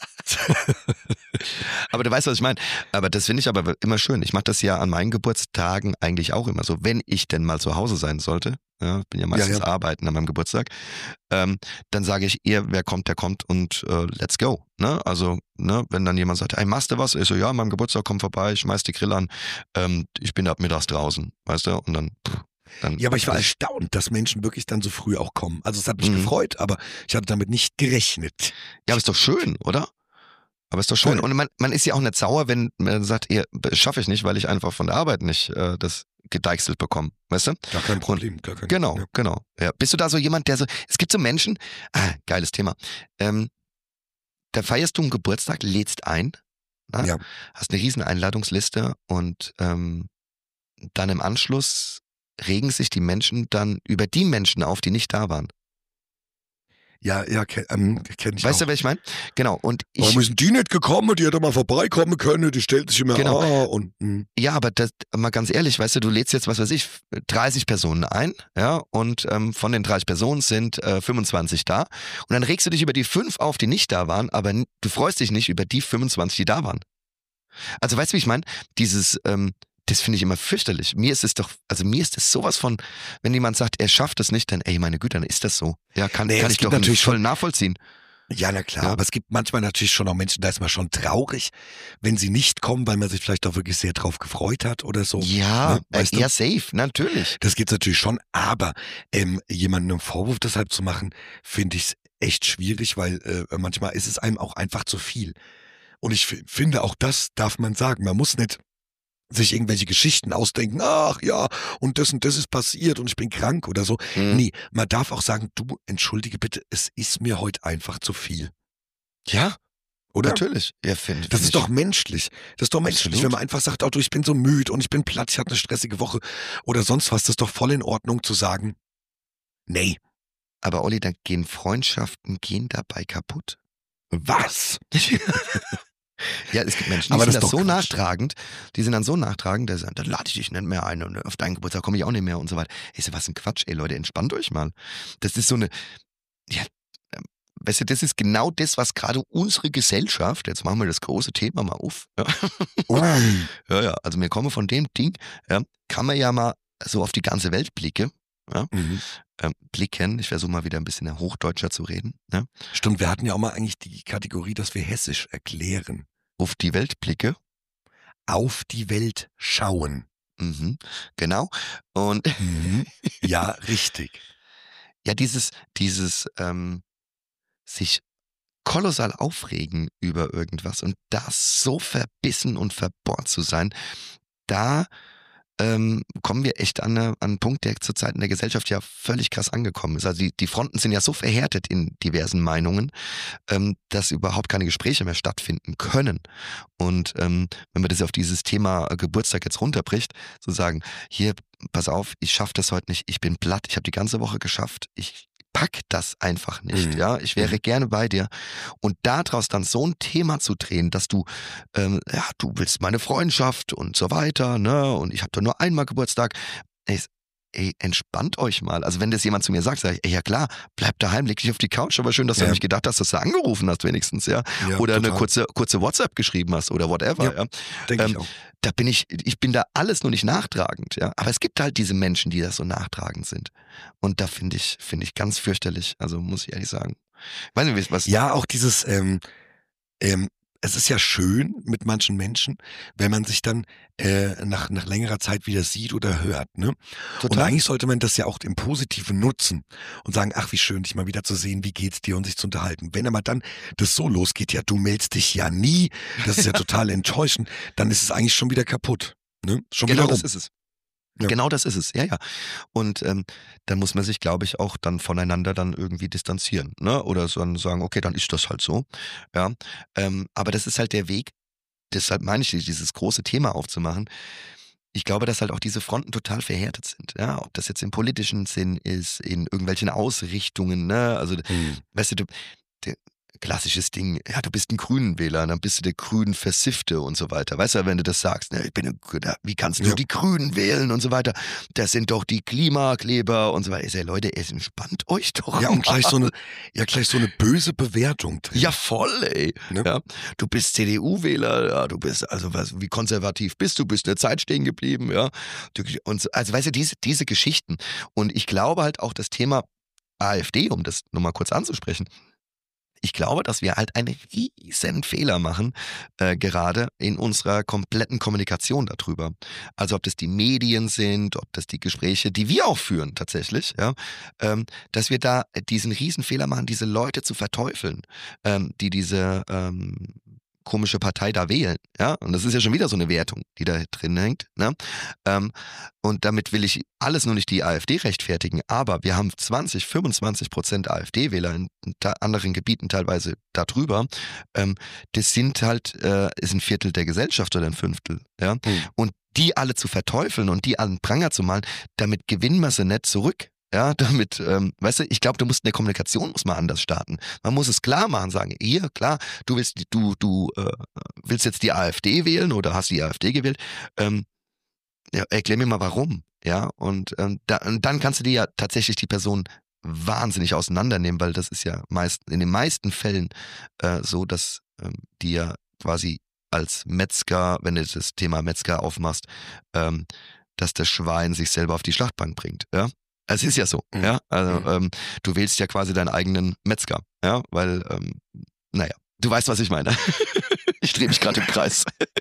Aber du weißt, was ich meine. Aber das finde ich aber immer schön. Ich mache das ja an meinen Geburtstagen eigentlich auch immer so. Wenn ich denn mal zu Hause sein sollte, ja, bin ja meistens Ja, ja. arbeiten an meinem Geburtstag, ähm, dann sage ich ihr, wer kommt, der kommt und äh, let's go. Ne? Also, ne, wenn dann jemand sagt, ey, machst du was? Ich so, ja, an meinem Geburtstag komm vorbei, ich schmeiß die Grill an, ähm, ich bin ab mittags draußen, weißt du? Und dann, pff, dann Ja, aber ich war das- erstaunt, dass Menschen wirklich dann so früh auch kommen. Also es hat mich Mhm. gefreut, aber ich hatte damit nicht gerechnet. Ja, aber ist doch schön, oder? Aber ist doch schön. Voll. Und man, man ist ja auch nicht sauer, wenn man sagt, ihr schaffe ich nicht, weil ich einfach von der Arbeit nicht äh, das gedeichselt bekomme. Weißt du? Gar kein Problem. Gar kein, Genau, Ja. genau. Ja. Bist du da so jemand, der so. Es gibt so Menschen, ah, geiles Thema. Ähm, da feierst du einen Geburtstag, lädst ein, na? Ja. Hast eine riesen Einladungsliste und ähm, dann im Anschluss regen sich die Menschen dann über die Menschen auf, die nicht da waren. Ja, ja, ke ähm, kenne ich Weißt auch. du, was ich meine? Genau. Und ich. Warum ist denn die nicht gekommen? Die hätte mal vorbeikommen können. Die stellt sich immer Genau. ah, und hm. Ja, aber das, mal ganz ehrlich, weißt du, du lädst jetzt, was weiß ich, dreißig Personen ein, ja, und ähm, von den dreißig Personen sind äh, fünfundzwanzig da. Und dann regst du dich über die fünf auf, die nicht da waren, aber n- du freust dich nicht über die fünfundzwanzig, die da waren. Also weißt du, wie ich meine? Dieses, ähm, das finde ich immer fürchterlich. Mir ist es doch, also mir ist es sowas von, wenn jemand sagt, er schafft es nicht, dann, ey, meine Güte, dann ist das so. Ja, kann, Nee, kann es ich gibt doch natürlich voll schon- nachvollziehen. Ja, na klar, Ja. aber es gibt manchmal natürlich schon auch Menschen, da ist man schon traurig, wenn sie nicht kommen, weil man sich vielleicht auch wirklich sehr drauf gefreut hat oder so. Ja, ne, weißt äh, du? ja, safe, natürlich. Das gibt's natürlich schon, aber ähm, jemandem einen Vorwurf deshalb zu machen, finde ich echt schwierig, weil äh, manchmal ist es einem auch einfach zu viel. Und ich f- finde, auch das darf man sagen. Man muss nicht sich irgendwelche Geschichten ausdenken, ach ja, und das und das ist passiert und ich bin krank oder so. Mhm. Nee, man darf auch sagen, du, entschuldige bitte, es ist mir heute einfach zu viel. Ja, Oder? natürlich. Ja, find, Das find ist ich- doch menschlich. Das ist doch menschlich, Absolut. wenn man einfach sagt, oh, du, ich bin so müde und ich bin platt, ich hatte eine stressige Woche oder sonst was. Das ist doch voll in Ordnung zu sagen, nee, Aber Olli, da gehen Freundschaften, gehen dabei kaputt. was? Ja, es gibt Menschen, die Aber sind das das ist so doch Quatsch. nachtragend, die sind dann so nachtragend, dass sie sagen, dann lade ich dich nicht mehr ein und auf deinen Geburtstag komme ich auch nicht mehr und so weiter. Ich so, was ein Quatsch, ey Leute, entspannt euch mal. Das ist so eine, ja, ähm, weißt du, das ist genau das, was gerade unsere Gesellschaft, jetzt machen wir das große Thema mal auf, ja, Ui. ja, ja, also wir kommen von dem Ding, ja, kann man ja mal so auf die ganze Welt blicke, Mhm. ähm, blicken, ich versuche mal wieder ein bisschen hochdeutscher zu reden, ne? Stimmt, wir hatten ja auch mal eigentlich die Kategorie, dass wir hessisch erklären. Auf die Welt blicke. Auf die Welt schauen. Mhm, genau. Und Mhm. Ja, richtig. ja, dieses, dieses ähm, sich kolossal aufregen über irgendwas und da so verbissen und verbohrt zu sein, da ähm, kommen wir echt an, eine, an einen Punkt, der zurzeit in der Gesellschaft ja völlig krass angekommen ist. Also die, die Fronten sind ja so verhärtet in diversen Meinungen, ähm, dass überhaupt keine Gespräche mehr stattfinden können. Und ähm, wenn man das auf dieses Thema Geburtstag jetzt runterbricht, zu sagen, hier, pass auf, ich schaffe das heute nicht, ich bin platt, ich habe die ganze Woche geschafft, ich pack das einfach nicht, Mhm. ja, ich wäre Mhm. gerne bei dir und daraus dann so ein Thema zu drehen, dass du, ähm, ja, du willst meine Freundschaft und so weiter, ne, und ich habe doch nur einmal Geburtstag, ey, ey, entspannt euch mal, also wenn das jemand zu mir sagt, sage ich, ey, ja klar, bleib daheim, leg dich auf die Couch, aber schön, dass du Ja. an mich gedacht hast, dass du angerufen hast wenigstens, ja, Ja, oder total. eine kurze, kurze WhatsApp geschrieben hast oder whatever, Ja, ja, denke ähm, ich auch. da bin ich, ich bin da alles nur nicht nachtragend, ja. Aber es gibt halt diese Menschen, die da so nachtragend sind. Und da finde ich, finde ich ganz fürchterlich. Also muss ich ehrlich sagen. Weiß nicht, was. Ja, auch dieses, ähm, ähm, es ist ja schön mit manchen Menschen, wenn man sich dann äh, nach, nach längerer Zeit wieder sieht oder hört. Ne? Und Total. eigentlich sollte man das ja auch im Positiven nutzen und sagen, ach wie schön, dich mal wieder zu sehen, wie geht's dir und sich zu unterhalten. Wenn aber dann das so losgeht, ja, du meldest dich ja nie, das ist ja total enttäuschend, dann ist es eigentlich schon wieder kaputt. Ne? Schon Genau wieder das rum. ist es. Ja. Genau das ist es, ja, ja. Und ähm, dann muss man sich, glaube ich, auch dann voneinander dann irgendwie distanzieren, ne? Oder so dann sagen, okay, dann ist das halt so. Ja. Ähm, aber das ist halt der Weg, deshalb meine ich, dieses große Thema aufzumachen. Ich glaube, dass halt auch diese Fronten total verhärtet sind, ja. Ob das jetzt im politischen Sinn ist, in irgendwelchen Ausrichtungen, ne? Also, Hm. weißt du, du der, klassisches Ding, ja, du bist ein Grünenwähler, dann bist du der grünen Versiffte und so weiter. Weißt du, wenn du das sagst, ne, ich bin ein, wie kannst du Ja. die Grünen wählen und so weiter? Das sind doch die Klimakleber und so weiter. Ich sag, Leute, es entspannt euch doch. Ja, und mal. gleich so eine, ja, gleich so eine böse Bewertung drin. Ja, voll, ey. Ne? Ja, du bist C D U-Wähler, ja, du bist, also was, wie konservativ bist du, bist in der Zeit stehen geblieben, ja. Du, und, so- also weißt du, diese, diese Geschichten. Und ich glaube halt auch das Thema AfD, um das nochmal kurz anzusprechen, ich glaube, dass wir halt einen riesen Fehler machen, äh, gerade in unserer kompletten Kommunikation darüber. Also ob das die Medien sind, ob das die Gespräche, die wir auch führen tatsächlich, ja, ähm, dass wir da diesen riesen Fehler machen, diese Leute zu verteufeln, ähm, die diese ähm, komische Partei da wählen, ja, und das ist ja schon wieder so eine Wertung, die da drin hängt, ne, ähm, und damit will ich alles nur nicht die AfD rechtfertigen, aber wir haben zwanzig, fünfundzwanzig Prozent AfD-Wähler in ta- anderen Gebieten teilweise darüber. Ähm, das sind halt, äh, ist ein Viertel der Gesellschaft oder ein Fünftel, ja. Hm. Und die alle zu verteufeln und die an den Pranger zu malen, damit gewinnen wir sie nicht zurück. Ja, damit, ähm, weißt du, ich glaube, du musst in der Kommunikation muss man anders starten. Man muss es klar machen, sagen, hier, klar, du willst, du, du äh, willst jetzt die AfD wählen oder hast die AfD gewählt. Ähm, ja, erklär mir mal warum, ja, und, ähm, da, und dann kannst du dir ja tatsächlich die Person wahnsinnig auseinandernehmen, weil das ist ja meist, in den meisten Fällen äh, so, dass ähm, die ja quasi als Metzger, wenn du das Thema Metzger aufmachst, ähm, dass das Schwein sich selber auf die Schlachtbank bringt, ja. Es ist ja so, Mhm. ja, also Mhm. ähm, du wählst ja quasi deinen eigenen Metzger, ja, weil, ähm, naja, du weißt, was ich meine. Ich drehe mich gerade im Kreis.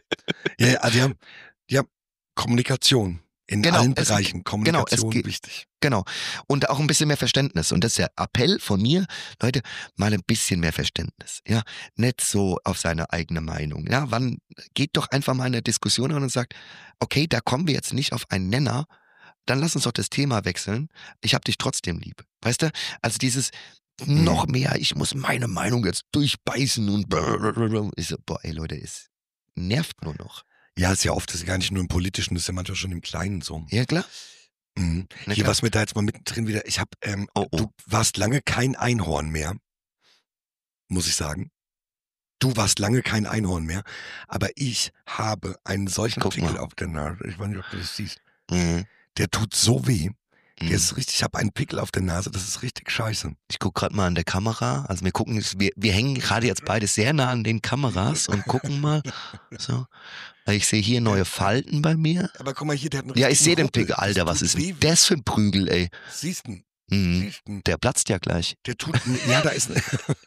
Ja, ja, die haben, die haben Kommunikation in Genau, allen es- Bereichen. genau, es Kommunikation geht- wichtig. Genau. Und auch ein bisschen mehr Verständnis. Und das ist der Appell von mir, Leute, mal ein bisschen mehr Verständnis. Ja, nicht so auf seine eigene Meinung. Ja, wann geht doch einfach mal in eine Diskussion an und sagt, okay, da kommen wir jetzt nicht auf einen Nenner, dann lass uns doch das Thema wechseln. Ich hab dich trotzdem lieb. Weißt du? Also dieses noch mehr, ich muss meine Meinung jetzt durchbeißen und blablabla. Ich so, boah, ey Leute, es nervt nur noch. Ja, ist ja oft, das ist gar nicht nur im Politischen, das ist ja manchmal schon im Kleinen so. Ja, klar. Mhm. Na Hier, klar. was mir da jetzt mal mittendrin wieder, ich hab, ähm, Oh, oh. du warst lange kein Einhorn mehr, muss ich sagen. Du warst lange kein Einhorn mehr, aber ich habe einen solchen Guck Pickel mal. auf der Nase. Ich weiß nicht, ob du das siehst. Mhm. Der tut so weh. Der Mhm. ist richtig, ich habe einen Pickel auf der Nase, das ist richtig scheiße. Ich gucke gerade mal an der Kamera. Also wir gucken, wir, wir hängen gerade jetzt beide sehr nah an den Kameras und gucken mal. So. Ich sehe hier neue Falten bei mir. Aber guck mal hier, der hat einen Ja, ich richtigen sehe den Huckel. Pickel. Das Alter, was tut ist weh. denn das für ein Prügel, ey? Siehst du, Mhm. siehst du. Der platzt ja gleich. Der tut, ja, da ist,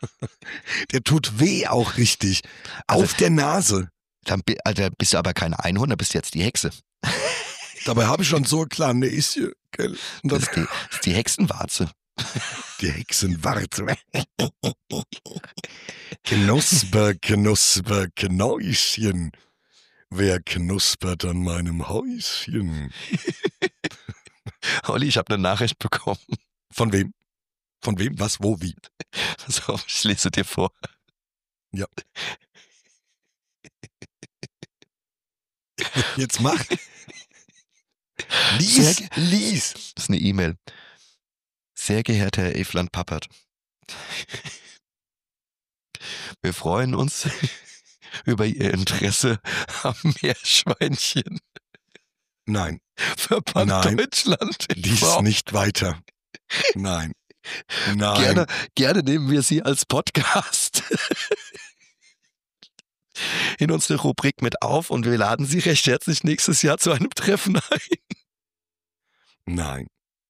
der tut weh auch richtig. Also- Auf der Nase. Dann bi- Alter, bist du aber kein Einhorn, da bist du jetzt die Hexe. Dabei habe ich schon so einen kleinen Näschen, gell? Und Das dann ist die, das ist die Hexenwarze. die Hexenwarte. Knusper, Knusper, Knäuschen. Wer knuspert an meinem Häuschen? Olli, ich habe eine Nachricht bekommen. Von wem? Von wem? Was? Wo? Wie? Pass auf, ich lese dir vor. Ja. Jetzt mach. Lies, Sehr lies. Das ist eine E-Mail. Sehr geehrter Herr Evland Pappert, wir freuen uns über Ihr Interesse am Meerschweinchen. Nein. Verband Nein. Deutschland. Lies Wow. nicht weiter. Nein. Nein. Gerne, gerne nehmen wir Sie als Podcast in unsere Rubrik mit auf und wir laden Sie recht herzlich nächstes Jahr zu einem Treffen ein. Nein.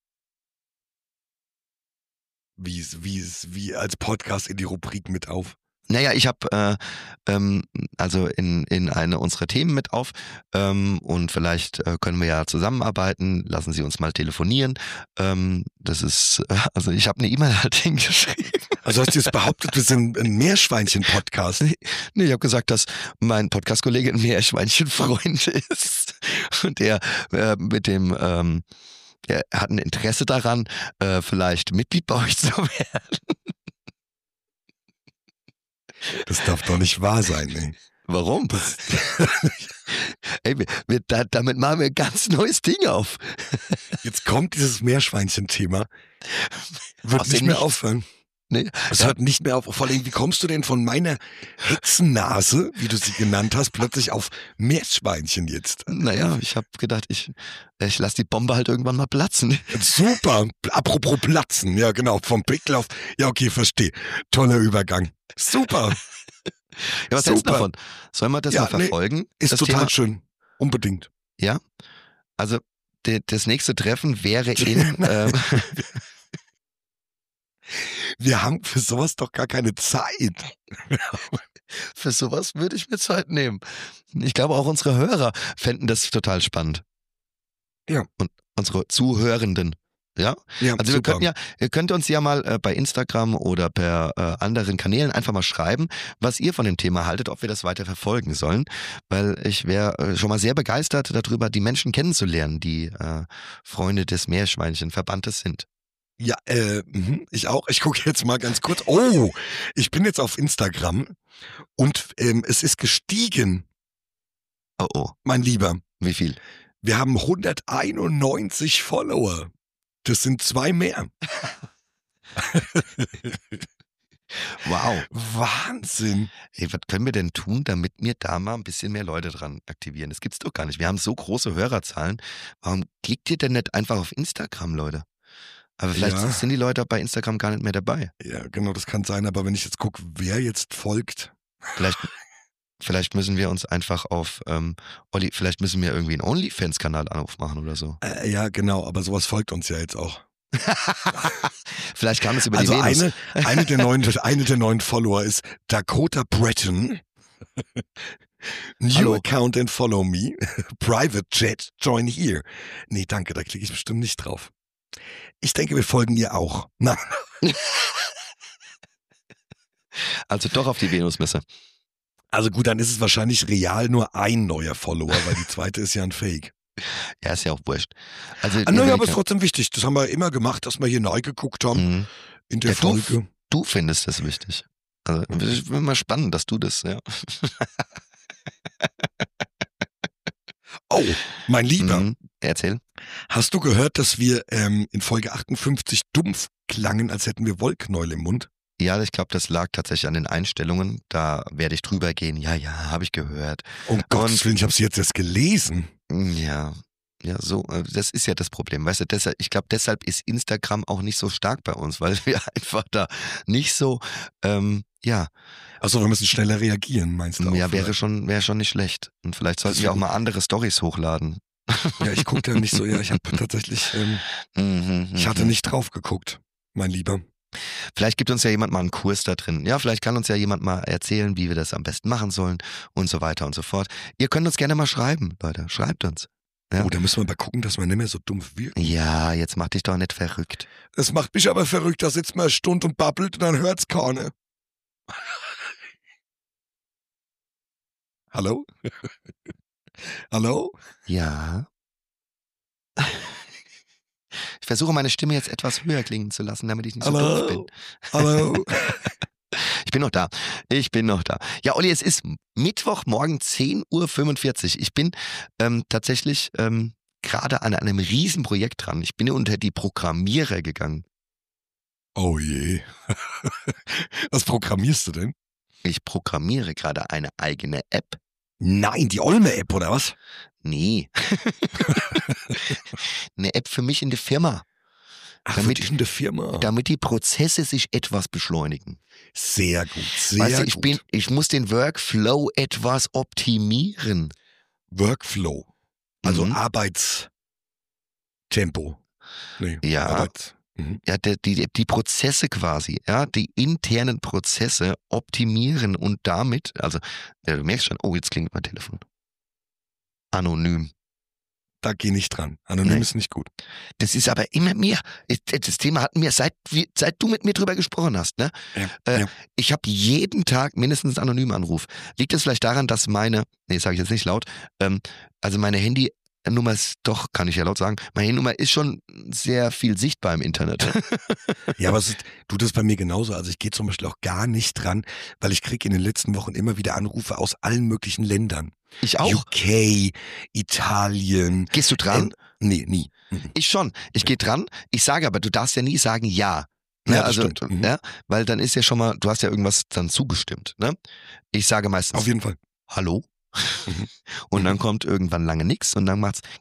Wie, wie, wie als Podcast in die Rubrik mit auf. Naja, ich habe äh, ähm, also in, in eine unserer Themen mit auf ähm, und vielleicht äh, können wir ja zusammenarbeiten. Lassen Sie uns mal telefonieren. Ähm, das ist, äh, also ich habe eine E-Mail halt hingeschrieben. Also hast du jetzt behauptet, wir sind ein Meerschweinchen-Podcast? Nee, nee, ich habe gesagt, dass mein Podcast-Kollege ein Meerschweinchen-Freund ist und der äh, mit dem ähm, er hat ein Interesse daran, äh, vielleicht Mitglied bei euch zu werden. Das darf doch nicht wahr sein, ey. Warum? Das, Ey, wir, wir, da, damit machen wir ein ganz neues Ding auf. jetzt kommt dieses Meerschweinchen-Thema. Wird Aus nicht dem mehr Nichts. aufhören. Nee, Es ja, hört nicht mehr auf. Vor allem, wie kommst du denn von meiner Hexennase, wie du sie genannt hast, plötzlich auf Meerschweinchen jetzt? naja, ich habe gedacht, ich, ich lasse die Bombe halt irgendwann mal platzen. Super. Apropos Platzen. Ja, genau. Vom Pickel auf. Ja, okay, verstehe. Toller Übergang. Super. Ja, was hältst du Super. davon? Sollen wir das Ja, mal nee, verfolgen? Ist das total Thema? schön. Unbedingt. Ja, also de, das nächste Treffen wäre in... ähm, Wir haben für sowas doch gar keine Zeit. für sowas würde ich mir Zeit nehmen. Ich glaube, auch unsere Hörer fänden das total spannend. Ja. Und unsere Zuhörenden. Ja, Ja, also wir super. könnten ja, ihr könnt uns ja mal äh, bei Instagram oder per äh, anderen Kanälen einfach mal schreiben, was ihr von dem Thema haltet, ob wir das weiter verfolgen sollen, weil ich wäre äh, schon mal sehr begeistert darüber, die Menschen kennenzulernen, die äh, Freunde des Meerschweinchenverbandes sind. Ja, äh, mhm, ich auch. Ich gucke jetzt mal ganz kurz. Oh, ich bin jetzt auf Instagram und ähm, es ist gestiegen, Oh oh, mein Lieber. wie viel? Wir haben hunderteinundneunzig Follower. Das sind zwei mehr. Wow. Wahnsinn. Ey, was können wir denn tun, damit wir da mal ein bisschen mehr Leute dran aktivieren? Das gibt's doch gar nicht. Wir haben so große Hörerzahlen. Warum klickt ihr denn nicht einfach auf Instagram, Leute? Aber vielleicht Ja. sind die Leute bei Instagram gar nicht mehr dabei. Ja, genau, das kann sein. Aber wenn ich jetzt gucke, wer jetzt folgt. Vielleicht, vielleicht müssen wir uns einfach auf, ähm, Olli, vielleicht müssen wir irgendwie einen OnlyFans-Kanal aufmachen oder so. Äh, ja, genau, aber sowas folgt uns ja jetzt auch. Vielleicht kam es über Also die Venus. eine, eine, der neuen, eine der neuen Follower ist Dakota Breton. New Hallo. account and follow me. Private chat, join here. Nee, danke, da klicke ich bestimmt nicht drauf. Ich denke, wir folgen ihr auch. Na, Also doch auf die Venusmesse. also gut, dann ist es wahrscheinlich real nur ein neuer Follower, weil die zweite ist ja ein Fake. Ja, ist ja auch wurscht. Also, Ah, naja, ihr- aber ist trotzdem wichtig. Das haben wir immer gemacht, dass wir hier neu geguckt haben Mhm. in der Ja, du- Folge. Du findest das wichtig. Also, es ist immer spannend, dass du das, ja. Oh, mein Lieber, Mhm. Erzähl. hast du gehört, dass wir ähm, in Folge achtundfünfzig dumpf klangen, als hätten wir Wollknäuel im Mund? Ja, ich glaube, das lag tatsächlich an den Einstellungen. Da werde ich drüber gehen. Ja, ja, habe ich gehört. Um Gottes Willen, ich habe sie jetzt erst gelesen. Ja, ja, so, äh, das ist ja das Problem. Weißt du, deshalb, ich glaube, deshalb ist Instagram auch nicht so stark bei uns, weil wir einfach da nicht so, ähm, ja, Achso, wir müssen schneller reagieren, meinst du auch? ja, wäre vielleicht? schon, wäre schon nicht schlecht. Und vielleicht sollten Das wir wär auch gut. mal andere Stories hochladen. Ja, ich gucke da nicht so. Ja, ich habe tatsächlich, ähm, Mhm, ich hatte mhm. nicht drauf geguckt, mein Lieber. Vielleicht gibt uns ja jemand mal einen Kurs da drin. Ja, vielleicht kann uns ja jemand mal erzählen, wie wir das am besten machen sollen und so weiter und so fort. Ihr könnt uns gerne mal schreiben, Leute. Schreibt uns. Ja. Oh, da müssen wir mal gucken, dass wir nicht mehr so dumpf wirken. Ja, jetzt mach dich doch nicht verrückt. Das macht mich aber verrückt. Da sitzt man eine Stunde und babbelt und dann hört's keiner. Hallo? Hallo? Ja. Ich versuche meine Stimme jetzt etwas höher klingen zu lassen, damit ich nicht so doof bin. Hallo? Ich bin noch da. Ich bin noch da. Ja, Olli, es ist Mittwochmorgen zehn Uhr fünfundvierzig. Ich bin ähm, tatsächlich ähm, gerade an einem Riesenprojekt dran. Ich bin unter die Programmierer gegangen. Oh je. Was programmierst du denn? Ich programmiere gerade eine eigene App. Nein, die Olme-App oder was? Nee. Eine App für mich in der Firma. Ach, damit, für dich in der Firma. Damit die Prozesse sich etwas beschleunigen. Sehr gut, sehr weißt du, ich gut. Bin, ich muss den Workflow etwas optimieren. Workflow. Also Mhm. Arbeitstempo. Nee, Ja. Arbeits... Mhm. Ja, die, die, die Prozesse quasi, ja, die internen Prozesse optimieren und damit, also, ja, du merkst schon, oh, jetzt klingt mein Telefon. Anonym. Da geh nicht dran. Anonym Nee. ist nicht gut. Das ist aber immer mehr. Das Thema hatten wir, seit, seit du mit mir drüber gesprochen hast, ne? Ja, äh, ja. Ich habe jeden Tag mindestens einen anonymen Anruf. Liegt das vielleicht daran, dass meine, nee, sage ich jetzt nicht laut, ähm, also meine Handy Nummer ist, doch, kann ich ja laut sagen, meine Nummer ist schon sehr viel sichtbar im Internet. Ja, aber es ist, du, das ist bei mir genauso. Also ich gehe zum Beispiel auch gar nicht dran, weil ich kriege in den letzten Wochen immer wieder Anrufe aus allen möglichen Ländern. Ich auch. U K, Italien. Gehst du dran? Äh, nee, nie. Mhm. Ich schon. Ich gehe dran. Ich sage aber, du darfst ja nie sagen ja. Ja, Ne? das also, stimmt. Mhm. ja, weil dann ist ja schon mal, du hast ja irgendwas dann zugestimmt. Ne? Ich sage meistens Auf jeden Fall. Hallo. Mhm. Und dann Mhm. kommt irgendwann lange nichts und dann macht's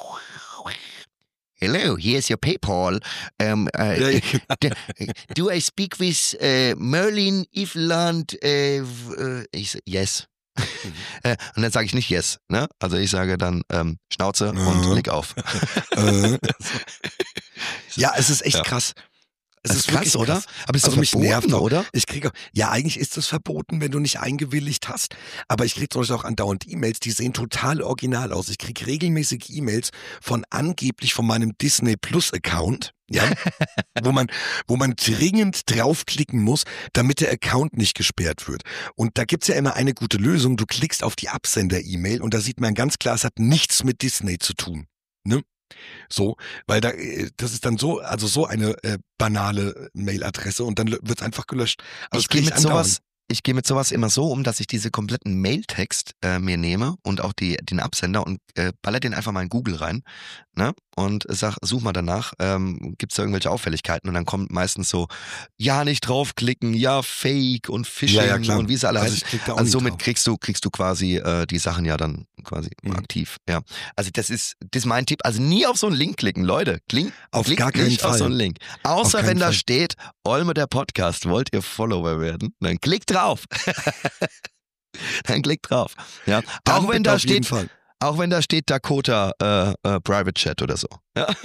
Hello, here's your PayPal. Um, uh, Ja, genau. do I speak with uh, Merlin Ifland? Uh, uh, ich so, yes. Äh, und dann sage ich nicht yes, ne? Also ich sage dann ähm, Schnauze und Mhm. leg auf. Äh. Ja, es ist echt Ja. krass. Es Das ist ist krass, wirklich oder? krass. Aber es ist Also doch mich verboten, nervt auch. oder? Ich kriege, ja, eigentlich ist es verboten, wenn du nicht eingewilligt hast. Aber ich kriege zum Beispiel auch andauernd E-Mails, die sehen total original aus. Ich kriege regelmäßig E-Mails von angeblich von meinem Disney Plus Account, ja, wo man, wo man dringend draufklicken muss, damit der Account nicht gesperrt wird. Und da gibt's ja immer eine gute Lösung. Du klickst auf die Absender-E-Mail und da sieht man ganz klar, es hat nichts mit Disney zu tun. Ne? So, weil da, das ist dann so, also so eine äh, banale Mailadresse und dann wird's einfach gelöscht. Also Ich das krieg gehe mit sowas, andauernd. ich gehe mit sowas immer so um, dass ich diese kompletten Mailtext äh, mir nehme und auch die, den Absender und äh, baller den einfach mal in Google rein, ne? Und sag, such mal danach, ähm, gibt's da irgendwelche Auffälligkeiten und dann kommt meistens so, ja, nicht draufklicken, ja, Fake und Phishing Ja, ja, klar. und wie es alle Also heißen. ich klick da auch Also nicht somit drauf. kriegst du, kriegst du quasi äh, die Sachen ja dann quasi Mhm. aktiv, ja. Also das ist, das ist mein Tipp. Also nie auf so einen Link klicken, Leute. Klink, Auf klickt gar keinen nicht auf Fall. so einen Link. Außer keinen wenn da Fall. steht, Olme der Podcast, wollt ihr Follower werden? Dann klickt drauf. Dann klickt drauf. Ja. Dann Auch wenn bitte da auf jeden steht, Fall. auch wenn da steht Dakota äh, äh, Private Chat oder so. Ja.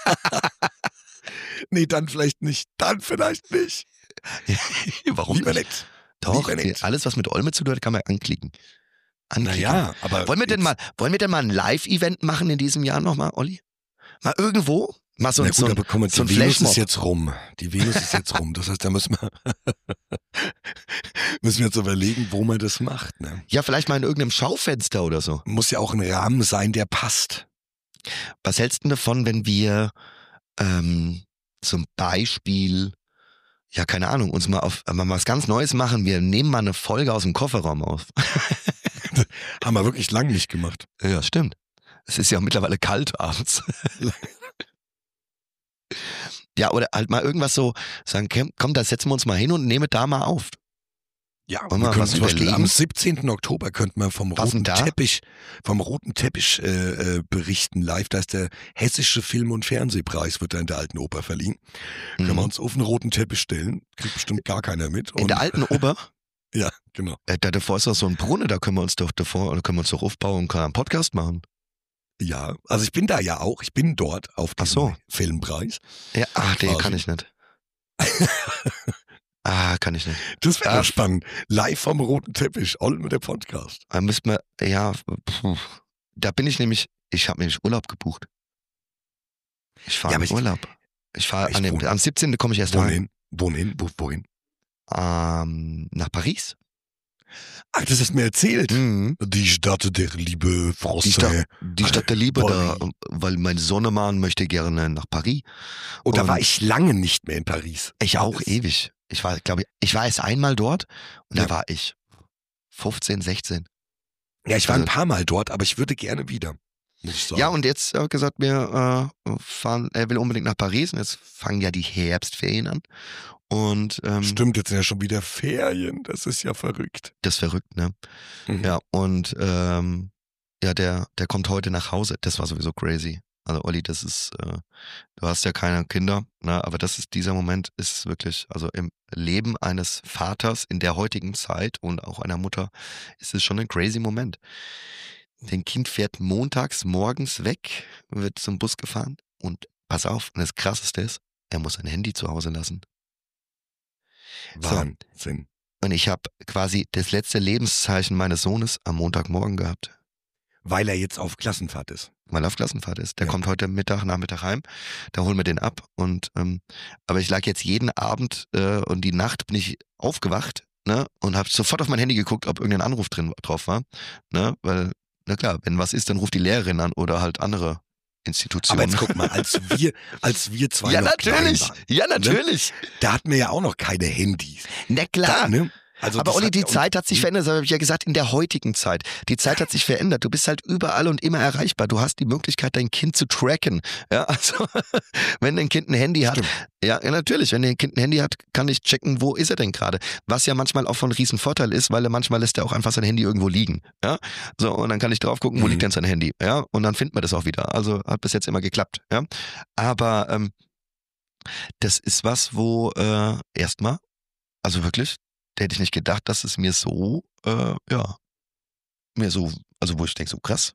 Nee, dann vielleicht nicht. Dann vielleicht nicht. Warum Lieber nicht? nicht. Doch, Lieber die, nicht. alles was mit Olme zu tun hat, kann man anklicken. Anklicken. Naja, aber Wollen wir denn jetzt- mal, wollen wir denn mal ein Live-Event machen in diesem Jahr nochmal, Olli? Mal irgendwo? Mal so, Na ein- gut, so, ein- aber komm, so die ein Venus Flashmob. ist jetzt rum. Die Venus ist jetzt rum. Das heißt, da müssen wir, müssen wir jetzt überlegen, wo man das macht. Ne? Ja, vielleicht mal in irgendeinem Schaufenster oder so. Muss ja auch ein Rahmen sein, der passt. Was hältst du denn davon, wenn wir ähm, zum Beispiel, ja, keine Ahnung, uns mal auf mal was ganz Neues machen? Wir nehmen mal eine Folge aus dem Kofferraum auf. Haben wir wirklich lang nicht gemacht. Ja, stimmt. Es ist ja mittlerweile kalt abends. Ja, oder halt mal irgendwas so sagen, komm, komm, da setzen wir uns mal hin und nehmen da mal auf. Ja, Wollen wir wir können was zum Beispiel überlegen? am siebzehnten Oktober könnten wir vom Was denn roten da? Teppich, vom roten Teppich äh, äh, berichten live. Da ist der Hessische Film- und Fernsehpreis, wird da in der Alten Oper verliehen. Können wir Mhm. uns auf den roten Teppich stellen. Kriegt bestimmt gar keiner mit. In Und- der alten Ober, Ja, genau. äh, da davor ist doch so ein Brunnen, da können wir uns doch davor, oder können wir uns doch aufbauen und können einen Podcast machen. Ja, also ich bin da ja auch. Ich bin dort auf Ach diesem so. Filmpreis. Ja, ach, den Quasi. kann ich nicht. Ah, kann ich nicht. Das wäre Ah. doch spannend. Live vom roten Teppich. Olme der Podcast. Da müssten wir, ja, puh, da bin ich nämlich, ich habe nämlich Urlaub gebucht. Ich fahre Ja, aber in ich- Urlaub. Ich fahre Ich an dem, wohne- am siebzehnten komme ich erst heim. Wohin? Wohin? Wo, wohin? Ähm, nach Paris. Ach, das hast du mir erzählt. Mhm. Die Stadt der Liebe, Français. Die Stadt, die Stadt der Liebe, da, Paris. weil mein Sohnemann möchte gerne nach Paris. Und da Und- war ich lange nicht mehr in Paris. Ich auch Das- ewig. Ich war, glaube ich, ich war erst einmal dort und Ja. da war ich fünfzehn, sechzehn. Ja, ich war ein Also- paar Mal dort, aber ich würde gerne wieder. Muss ich sagen. Ja, und jetzt hat er gesagt, wir äh, fahren, er will unbedingt nach Paris und jetzt fangen ja die Herbstferien an. Und ähm, Stimmt, jetzt sind ja schon wieder Ferien. Das ist ja verrückt. das ist verrückt, ne? Mhm. Ja, und ähm, ja, der, der kommt heute nach Hause. Das war sowieso crazy. Also Olli, das ist, äh, du hast ja keine Kinder, ne? Aber das ist, dieser Moment ist wirklich, also im Leben eines Vaters in der heutigen Zeit und auch einer Mutter ist es schon ein crazy Moment. Dein Kind fährt montags morgens weg, wird zum Bus gefahren und pass auf, und das Krasseste ist, er muss sein Handy zu Hause lassen. So. Wahnsinn. Und ich habe quasi das letzte Lebenszeichen meines Sohnes am Montagmorgen gehabt, Weil er jetzt auf Klassenfahrt ist. weil er auf Klassenfahrt ist. Der Ja. kommt heute Mittag, Nachmittag heim, da holen wir den ab. Und ähm, aber ich lag jetzt jeden Abend äh, und die Nacht bin ich aufgewacht, ne, und habe sofort auf mein Handy geguckt, ob irgendein Anruf drin drauf war, ne, weil na klar, wenn was ist, dann ruft die Lehrerin an oder halt andere Institutionen. Aber jetzt guck mal, als wir, als wir zwei ja noch klein natürlich, waren, ja natürlich, da hatten wir ja auch noch keine Handys. na klar. Da, ne? Also Aber das Olli, hat die ja auch- Zeit hat sich verändert, das habe ich ja gesagt, in der heutigen Zeit. Die Zeit hat sich verändert. Du bist halt überall und immer erreichbar. Du hast die Möglichkeit, dein Kind zu tracken. Ja, also, wenn dein Kind ein Handy hat. Stimmt. Ja, ja, natürlich. Wenn dein Kind ein Handy hat, kann ich checken, wo ist er denn gerade. Was ja manchmal auch von riesen Vorteil ist, weil er manchmal lässt er auch einfach sein Handy irgendwo liegen. Ja, so, und dann kann ich drauf gucken, wo Mhm. liegt denn sein Handy. Ja, und dann findet man das auch wieder. Also, hat bis jetzt immer geklappt. Ja, aber, ähm, das ist was, wo, äh, erstmal, also wirklich, da hätte ich nicht gedacht, dass es mir so, äh, ja, mir so, also wo ich denke, so krass.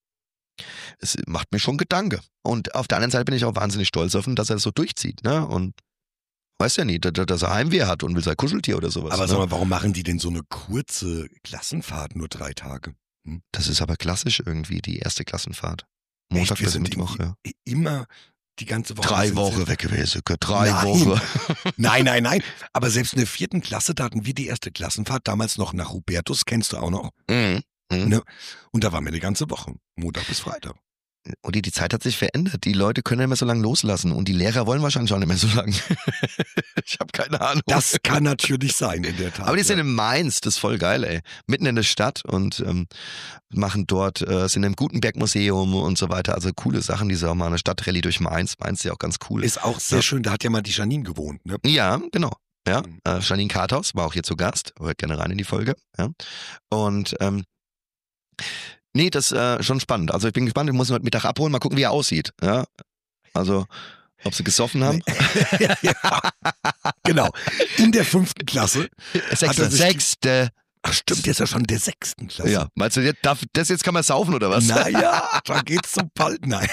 Es macht mir schon Gedanke. Und auf der anderen Seite bin ich auch wahnsinnig stolz auf ihn, dass er das so durchzieht, ne? Und weiß ja nie, dass, dass er Heimweh hat und will sein Kuscheltier oder sowas. Aber ne? sag mal, warum machen die denn so eine kurze Klassenfahrt, nur drei Tage? Das ist aber klassisch irgendwie, die erste Klassenfahrt. Montag Echt, wir bis sind Mittwoch, ja. irgendwie immer die ganze Woche. Drei sind Wochen sie- weg gewesen, drei Nein. Wochen. Nein, nein, nein. Aber selbst in der vierten Klasse, da hatten wir die erste Klassenfahrt, damals noch nach Hubertus, kennst du auch noch. Mhm. Mhm. Ne? Und da waren wir eine ganze Woche, Montag bis Freitag. Und die, die Zeit hat sich verändert. Die Leute können nicht mehr so lange loslassen und die Lehrer wollen wahrscheinlich auch nicht mehr so lange. Ich habe keine Ahnung. Das kann natürlich sein, in der Tat. Aber die sind ja. in Mainz, das ist voll geil, ey. Mitten in der Stadt und ähm, machen dort, äh, sind im Gutenberg-Museum und so weiter. Also coole Sachen, diese auch mal eine Stadtrallye durch Mainz. Mainz ist ja auch ganz cool. Ist auch sehr Ja. schön, da hat ja mal die Janine gewohnt, ne? Ja, genau. Ja, Mhm. äh, Janine Karthaus war auch hier zu Gast. Hört gerne rein in die Folge. Ja. Und ähm, nee, das ist äh, schon spannend. Also ich bin gespannt, ich muss ihn heute Mittag abholen, mal gucken, wie er aussieht. Ja. Also, ob sie gesoffen haben. ja, ja. Genau. In der fünften Klasse. Sechste. Hat er sich- Sechste. Ach stimmt, jetzt ja schon der sechsten Klasse. Ja. Meinst du, jetzt darf, das jetzt kann man saufen oder was? Naja, da geht's zum Bald. Nein.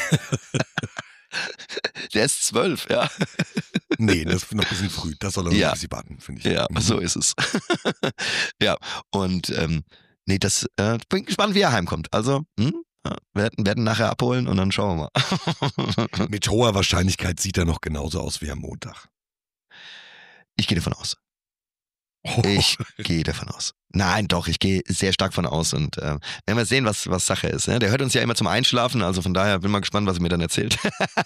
Der ist zwölf, ja. Nee, das ist noch ein bisschen früh. Das soll er noch Ja. ein bisschen warten, finde ich. Ja, Mhm. so ist es. Ja, und ähm, nee, das äh, bin gespannt, wie er heimkommt. Also, hm? Ja, werden, werden nachher abholen und dann schauen wir mal. Mit hoher Wahrscheinlichkeit sieht er noch genauso aus wie am Montag. Ich gehe davon aus. Ich gehe davon aus. Nein, doch, ich gehe sehr stark von aus und äh, werden wir sehen, was, was Sache ist. Ne? Der hört uns ja immer zum Einschlafen, also von daher bin mal gespannt, was er mir dann erzählt.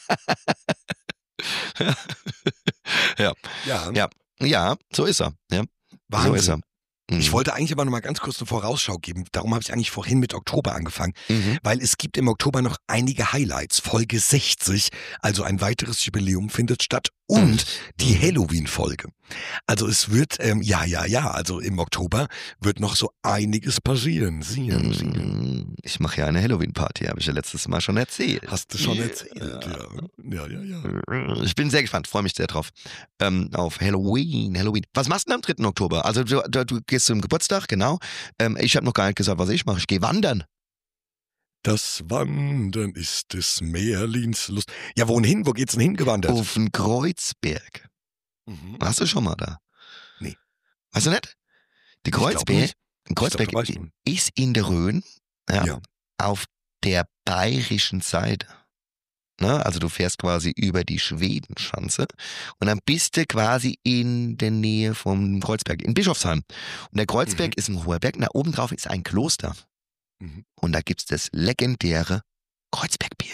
ja. Ja, Ja. Ja, so ist er. Ja, Wahnsinn. so ist er. Mhm. Ich wollte eigentlich aber noch mal ganz kurz eine Vorausschau geben. Darum habe ich eigentlich vorhin mit Oktober angefangen. Mhm. Weil es gibt im Oktober noch einige Highlights. Folge sechzig, also ein weiteres Jubiläum findet statt. Und die Mhm. Halloween-Folge. Also es wird, ähm, ja, ja, ja, also im Oktober wird noch so einiges passieren. Sehen, sehen. Mm, Ich mache ja eine Halloween-Party, habe ich ja letztes Mal schon erzählt. Hast du schon Ja. erzählt, ja. Ja, ja, ja. Ich bin sehr gespannt, freue mich sehr drauf. Ähm, auf Halloween, Halloween. Was machst du denn am dritten Oktober? Also du, du, du gehst zum Geburtstag, genau. Ähm, ich habe noch gar nicht gesagt, was ich mache. Ich gehe wandern. Das Wandern ist des Merlins Lust. Ja, wohin? Wo geht's denn hingewandert? Auf den Kreuzberg. Mhm. Warst du schon mal da? Nee. Weißt du nicht? Die Ich glaub Kreuzberg, nicht. ein Kreuzberg Ich glaub, da war ich schon. ist in der Rhön, ja, Ja. auf der bayerischen Seite. Ne? Also du fährst quasi über die Schwedenschanze und dann bist du quasi in der Nähe vom Kreuzberg, in Bischofsheim. Und der Kreuzberg Mhm. ist ein hoher Berg, da oben drauf ist ein Kloster. Mhm. Und da gibt's das legendäre Kreuzbergbier.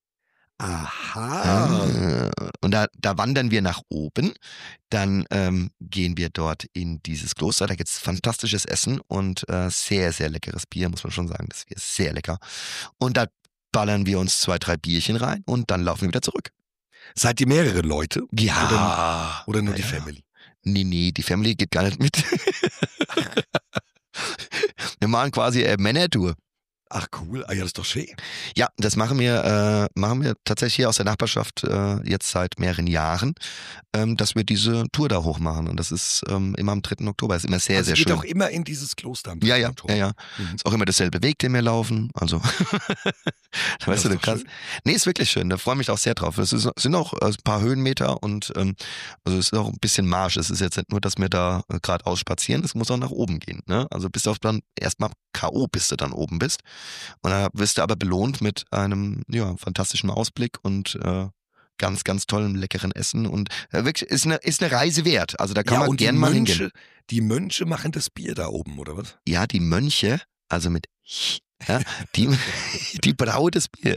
Aha. Ah. Und da, da wandern wir nach oben, dann ähm, gehen wir dort in dieses Kloster, da gibt's fantastisches Essen und äh, sehr, sehr leckeres Bier, muss man schon sagen, das Bier ist sehr lecker. Und da ballern wir uns zwei, drei Bierchen rein und dann laufen wir wieder zurück. Seid ihr mehrere Leute? Ja. Oder, oder nur ja, die ja. Family? Nee, nee, die Family geht gar nicht mit. Wir machen quasi eine Männertour. Ach cool, ah ja, das ist doch schön. Ja, das machen wir, äh, machen wir tatsächlich hier aus der Nachbarschaft äh, jetzt seit mehreren Jahren, ähm, dass wir diese Tour da hoch machen. Und das ist ähm, immer am dritten Oktober. Ist immer sehr, also sehr geht schön. auch immer in dieses Kloster am Ja, dritten ja, Oktober. ja, ja. Mhm. Ist auch immer dasselbe Weg, den wir laufen. Also, Das weißt du, ist du doch kannst. schön. Nee, ist wirklich schön. Da freue ich mich auch sehr drauf. Es ist, sind auch äh, ein paar Höhenmeter und ähm, also es ist auch ein bisschen Marsch. Es ist jetzt nicht nur, dass wir da äh, gerade ausspazieren, es muss auch nach oben gehen. Ne? Also bis du auf dann erstmal K O bis du dann oben bist. Und dann wirst du aber belohnt mit einem ja, fantastischen Ausblick und äh, ganz, ganz tollem, leckeren Essen. Und äh, wirklich ist eine, ist eine Reise wert. Also da kann Ja, man und die gern mal hingehen. Mönche, die Mönche machen das Bier da oben, oder was? Ja, die Mönche, also mit ja, die, die brauen das Bier.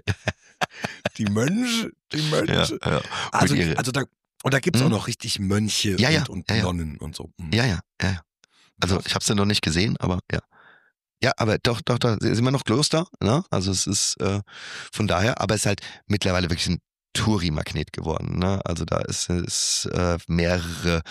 Die Mönche, die Mönche. ja. Also, ihre- also da, und da gibt's Hm? auch noch richtig Mönche Ja, ja, und, und ja, ja. Nonnen und so. Mhm. Ja, ja, ja. ja. Also Krass. ich habe es ja noch nicht gesehen, aber ja. Ja, aber doch, doch, da sind immer noch Kloster, ne? Also es ist äh, von daher, aber es ist halt mittlerweile wirklich ein Touri-Magnet geworden, ne? Also da ist es äh, mehrere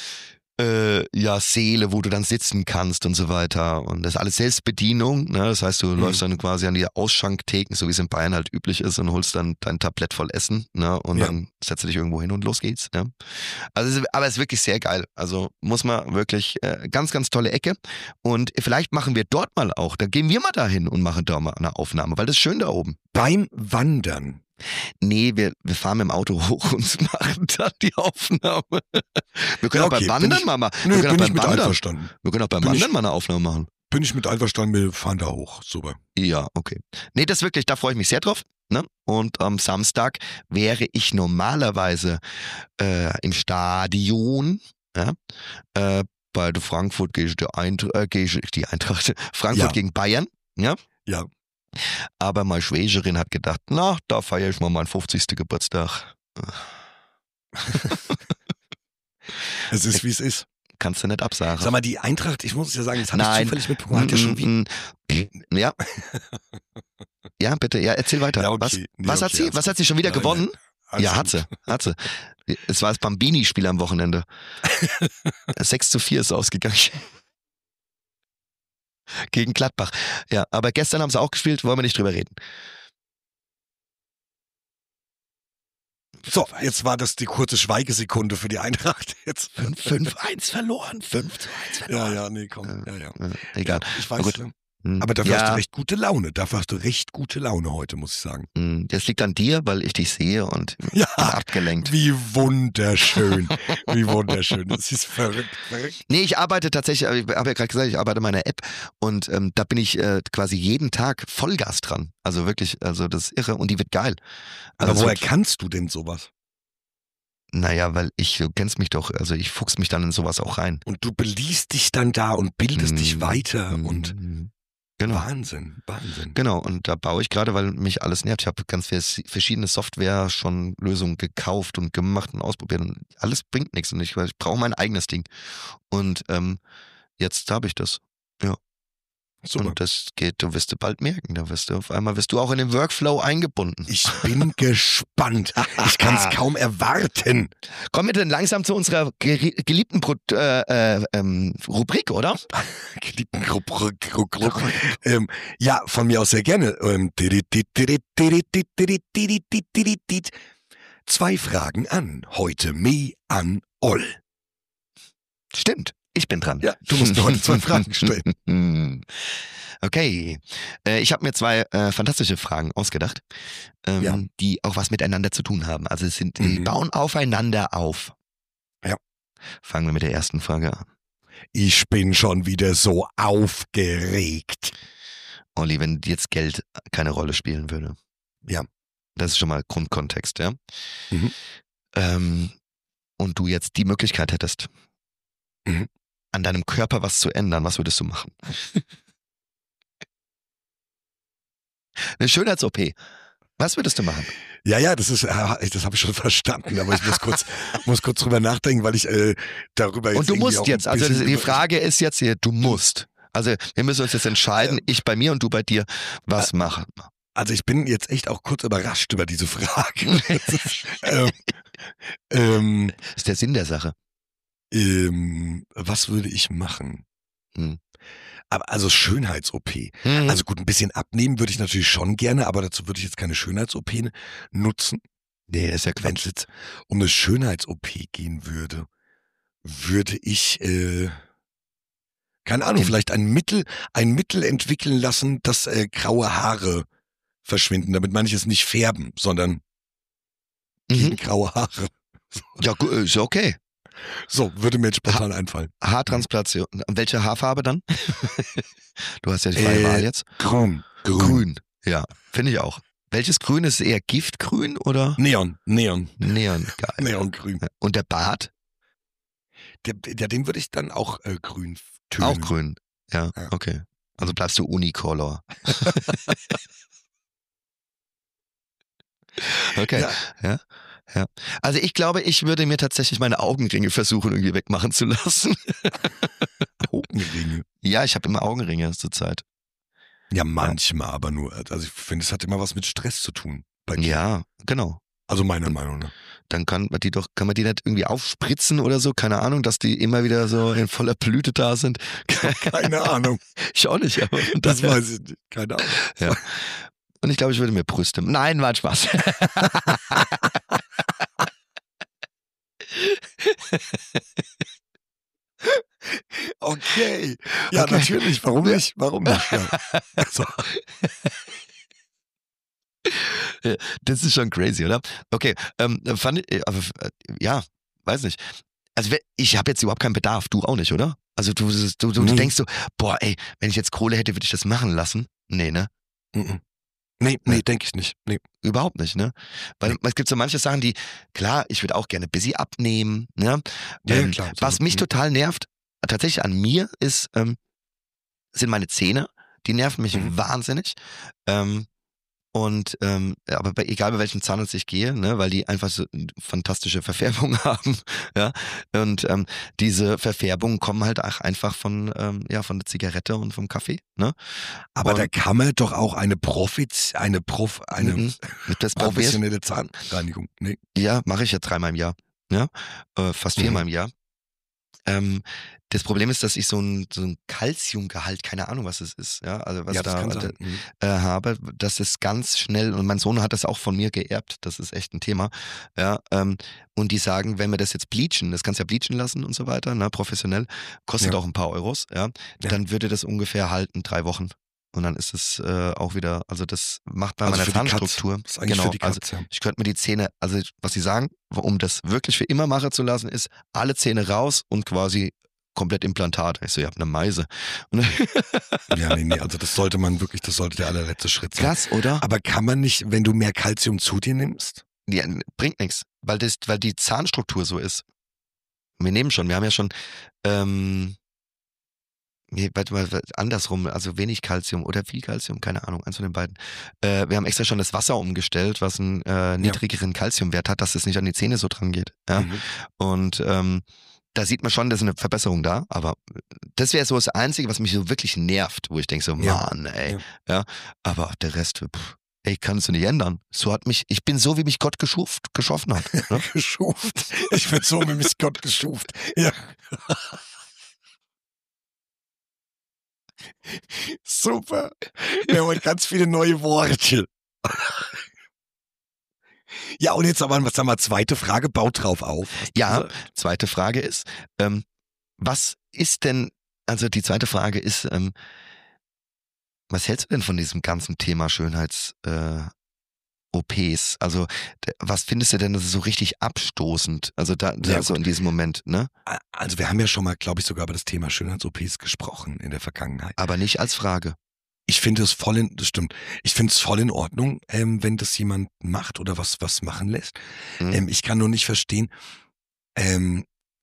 äh, ja, Säle, wo du dann sitzen kannst und so weiter. Und das ist alles Selbstbedienung, ne? Das heißt, du Mhm. läufst dann quasi an die Ausschanktheken, so wie es in Bayern halt üblich ist, und holst dann dein Tablett voll Essen, ne? Und Ja. dann setzt du dich irgendwo hin und los geht's, ne? Also, es ist, aber es ist wirklich sehr geil. Also muss man wirklich äh, ganz, ganz tolle Ecke. Und vielleicht machen wir dort mal auch, da gehen wir mal dahin und machen da mal eine Aufnahme, weil das ist schön da oben. Beim Wandern. Nee, wir, wir fahren mit dem Auto hoch und machen dann die Aufnahme. Wir können Ja, auch beim okay, bin Wandern ich- mal machen. Nö, wir können bin auch ich beim mit Wandern. einverstanden. Wir können auch beim Bin Wandern ich- mal eine Aufnahme machen. Bin ich mit einverstanden, wir fahren da hoch. Super. Ja, okay. Nee, das wirklich, da freue ich mich sehr drauf. Ne? Und am Samstag wäre ich normalerweise äh, im Stadion, ja, äh, bei der Frankfurt gegen die Eintracht, äh, gegen die Eintracht, Frankfurt Ja. gegen Bayern, ja. Ja. Aber meine Schwägerin hat gedacht, na, da feiere ich mal meinen fünfzigsten Geburtstag. Es ist, wie es ist. Kannst du nicht absagen. Sag mal, die Eintracht, ich muss es ja sagen, das habe ich Nein. zufällig mitbekommen. Hat ja schon wie, Mm, mm, mm. Ja. Ja, bitte, ja, erzähl weiter. Ja, okay. Was, Nee, was hat okay, sie? alles Was gut. hat sie schon wieder Nein, gewonnen? Alles ja, hat gut. sie, hat sie. Es war das Bambini-Spiel am Wochenende. sechs zu vier ist ausgegangen. Gegen Gladbach. Ja, aber gestern haben sie auch gespielt, wollen wir nicht drüber reden. So, jetzt war das die kurze Schweigesekunde für die Eintracht. Jetzt. fünf eins verloren, fünf zu eins Ja, verloren. ja, nee, komm. Ja, ja. Ja, egal. Ich Na weiß. gut. ne? Hm. Aber dafür ja, hast du recht gute Laune. Dafür hast du recht gute Laune heute, muss ich sagen. hm, das liegt an dir, weil ich dich sehe und Ja, bin abgelenkt. wie wunderschön. Wie wunderschön. Das ist verrückt, verrückt. Nee, ich arbeite tatsächlich, ich habe ja gerade gesagt, ich arbeite an meiner App und ähm, da bin ich äh, quasi jeden Tag Vollgas dran. Also wirklich, also das ist irre und die wird geil. Also Aber es woher wird, kannst du denn sowas? naja, weil ich, du kennst mich doch, also ich fuchs mich dann in sowas auch rein. Und du beliest dich dann da und bildest dich Mm, weiter mm, und mm. Genau. Wahnsinn, Wahnsinn. Genau, und da baue ich gerade, weil mich alles nervt. Ich habe ganz vers- verschiedene Software schon Lösungen gekauft und gemacht und ausprobiert und alles bringt nichts und ich, ich brauche mein eigenes Ding. Und ähm, jetzt habe ich das. Super. Und das geht, du wirst du bald merken. Da wirst du auf einmal wirst du auch in den Workflow eingebunden. Ich bin gespannt. Ich kann es kaum erwarten. Kommen wir denn langsam zu unserer geri- geliebten Pro äh, äh, ähm, Rubrik, oder? Geliebten Grupp, Grupp, Grupp, Grupp. Ähm, ja, von mir aus sehr gerne. Ähm, Zwei Fragen an. Heute me an Oll. Stimmt, ich bin dran. Ja, du musst mir heute zwei Fragen stellen. Okay, äh, ich habe mir zwei äh, fantastische Fragen ausgedacht, ähm, Ja. die auch was miteinander zu tun haben. Also es sind, die Mhm. bauen aufeinander auf. Ja. Fangen wir mit der ersten Frage an. Ich bin schon wieder so aufgeregt. Olli, wenn jetzt Geld keine Rolle spielen würde. Ja. Das ist schon mal Grundkontext, ja. Mhm. Ähm, und du jetzt die Möglichkeit hättest, Mhm. an deinem Körper was zu ändern, was würdest du machen? Eine Schönheits-O P. Was würdest du machen? Ja, ja, das ist, äh, das habe ich schon verstanden, aber ich muss kurz, muss kurz drüber nachdenken, weil ich äh, darüber jetzt Und du irgendwie auch musst ein jetzt, also bisschen die über- Frage ist jetzt hier, du musst. Also wir müssen uns jetzt entscheiden, ich bei mir und du bei dir, was machen. Also ich bin jetzt echt auch kurz überrascht über diese Frage. Das ist, ähm, ähm, Das ist der Sinn der Sache. ähm, was würde ich machen? Hm. Aber also Schönheits-O P. Mhm. Also gut, ein bisschen abnehmen würde ich natürlich schon gerne, aber dazu würde ich jetzt keine Schönheits-O P nutzen. Nee, das ist ja Wenn Quatsch. es jetzt um eine Schönheits-O P gehen würde, würde ich, äh, keine Ahnung, In- vielleicht ein Mittel, ein Mittel entwickeln lassen, dass äh, graue Haare verschwinden. Damit meine ich es nicht färben, sondern gegen Mhm. graue Haare. Ja, gu- ist okay. So, würde mir jetzt spontan einfallen. Haartransplantation. Und welche Haarfarbe dann? Du hast ja die freie Äh, Wahl jetzt. Grün. Grün. Grün. Ja, finde ich auch. Welches Grün ist eher Giftgrün oder Neon. Neon. Neon? Geil. Neongrün. Und der Bart? Der, der, den würde ich dann auch äh, grün tönen. Auch grün. Ja, Ja. okay. Also bleibst du Unicolor. Okay. Ja. Ja. Ja. Also ich glaube, ich würde mir tatsächlich meine Augenringe versuchen, irgendwie wegmachen zu lassen. Augenringe. Ja, ich habe immer Augenringe zurzeit. Ja, manchmal, aber nur. Also ich finde, es hat immer was mit Stress zu tun. Bei dir. Ja, genau. Also meiner Meinung nach. Dann kann man die doch, kann man die nicht irgendwie aufspritzen oder so? Keine Ahnung, dass die immer wieder so in voller Blüte da sind. Keine Ahnung. Ich auch nicht, aber Das weiß ich nicht. Keine Ahnung. Ja. Und ich glaube, ich würde mir Brüste. Nein, war ein Spaß. Okay. Ja, Okay. natürlich. Warum nicht? Warum nicht? Ja. Also, Das ist schon crazy, oder? Okay, ähm, fand ich, aber, äh, ja, weiß nicht. Also wer- ich habe jetzt überhaupt keinen Bedarf, du auch nicht, oder? Also du, du, du, Nee. du denkst so, boah, ey, wenn ich jetzt Kohle hätte, würde ich das machen lassen. Nee, ne? mhm. Nee, nee, denke ich nicht. Nee. Überhaupt nicht, ne? Weil Nee. es gibt so manche Sachen, die, klar, ich würde auch gerne busy abnehmen, ne? Ja, ja, Ähm, klar. was So, mich mhm. total nervt, tatsächlich an mir, ist, ähm, sind meine Zähne. Die nerven mich Mhm. wahnsinnig. Ähm, und ähm, aber bei, egal bei welchem Zahnarzt ich gehe, ne, weil die einfach so fantastische Verfärbung haben, ja. Und ähm, diese Verfärbungen kommen halt auch einfach von ähm, ja von der Zigarette und vom Kaffee, ne? Aber Und- da kann man doch auch eine Profiz, eine Prof, eine Mhm. Das Problem ist, professionelle Zahnreinigung. Nee. ja, mache ich ja dreimal im Jahr, ja, äh, fast viermal Mhm. im Jahr. Ähm, das Problem ist, dass ich so ein, so ein Calciumgehalt, keine Ahnung, was es ist, ja, also was Ja, das da kann sein. Mhm. äh, habe, das ist ganz schnell, und mein Sohn hat das auch von mir geerbt, das ist echt ein Thema, ja, ähm, und die sagen, wenn wir das jetzt bleachen, das kannst du ja bleachen lassen und so weiter, ne, professionell, kostet Ja. auch ein paar Euros, ja, Ja. dann würde das ungefähr halten, drei Wochen. Und dann ist es äh, auch wieder, also das macht bei Also meiner für die Katz. Zahnstruktur, Das ist eigentlich genau, für die also Katz, ja. ich könnte mir die Zähne, also was sie sagen, um das wirklich für immer machen zu lassen, ist alle Zähne raus und quasi komplett Implantat. Ich so, ihr habt eine Meise. Und Ja, nee, nee, also das sollte man wirklich, das sollte der allerletzte Schritt sein. krass, oder? Aber kann man nicht, wenn du mehr Kalzium zu dir nimmst? Ja, bringt nichts, weil das, weil die Zahnstruktur so ist. Wir nehmen schon, wir haben ja schon, ähm, nee, warte mal, andersrum, also wenig Kalzium oder viel Kalzium, keine Ahnung, eins von den beiden. Äh, wir haben extra schon das Wasser umgestellt, was einen äh, niedrigeren Kalziumwert hat, dass es nicht an die Zähne so dran geht. Ja? Mhm. Und ähm, da sieht man schon, da ist eine Verbesserung da, aber das wäre so das Einzige, was mich so wirklich nervt, wo ich denke so, Ja. Mann, ey, Ja. ja, aber der Rest, pff, ey, kannst du nicht ändern. So hat mich, ich bin so, wie mich Gott geschuft, geschaffen hat. Ne? Geschuft. Ich bin so mit mich Gott geschuft. Ja. Super. Wir haben heute ganz viele neue Worte. Ja, und jetzt aber, was sagen wir, zweite Frage, baut drauf auf. Ja, zweite Frage ist, ähm, was ist denn, also die zweite Frage ist, ähm, was hältst du denn von diesem ganzen Thema Schönheits, äh, O Ps? Also, d- was findest du denn, das ist so richtig abstoßend? Also da, da Ja, so gut. in diesem Moment, ne? Also wir haben ja schon mal, glaube ich, sogar über das Thema Schönheits-O Ps gesprochen in der Vergangenheit. Aber nicht als Frage. Ich finde es voll in, das stimmt. Ich finde es voll in Ordnung, ähm, wenn das jemand macht oder was, was machen lässt. Mhm. Ähm, ich kann nur nicht verstehen, ähm,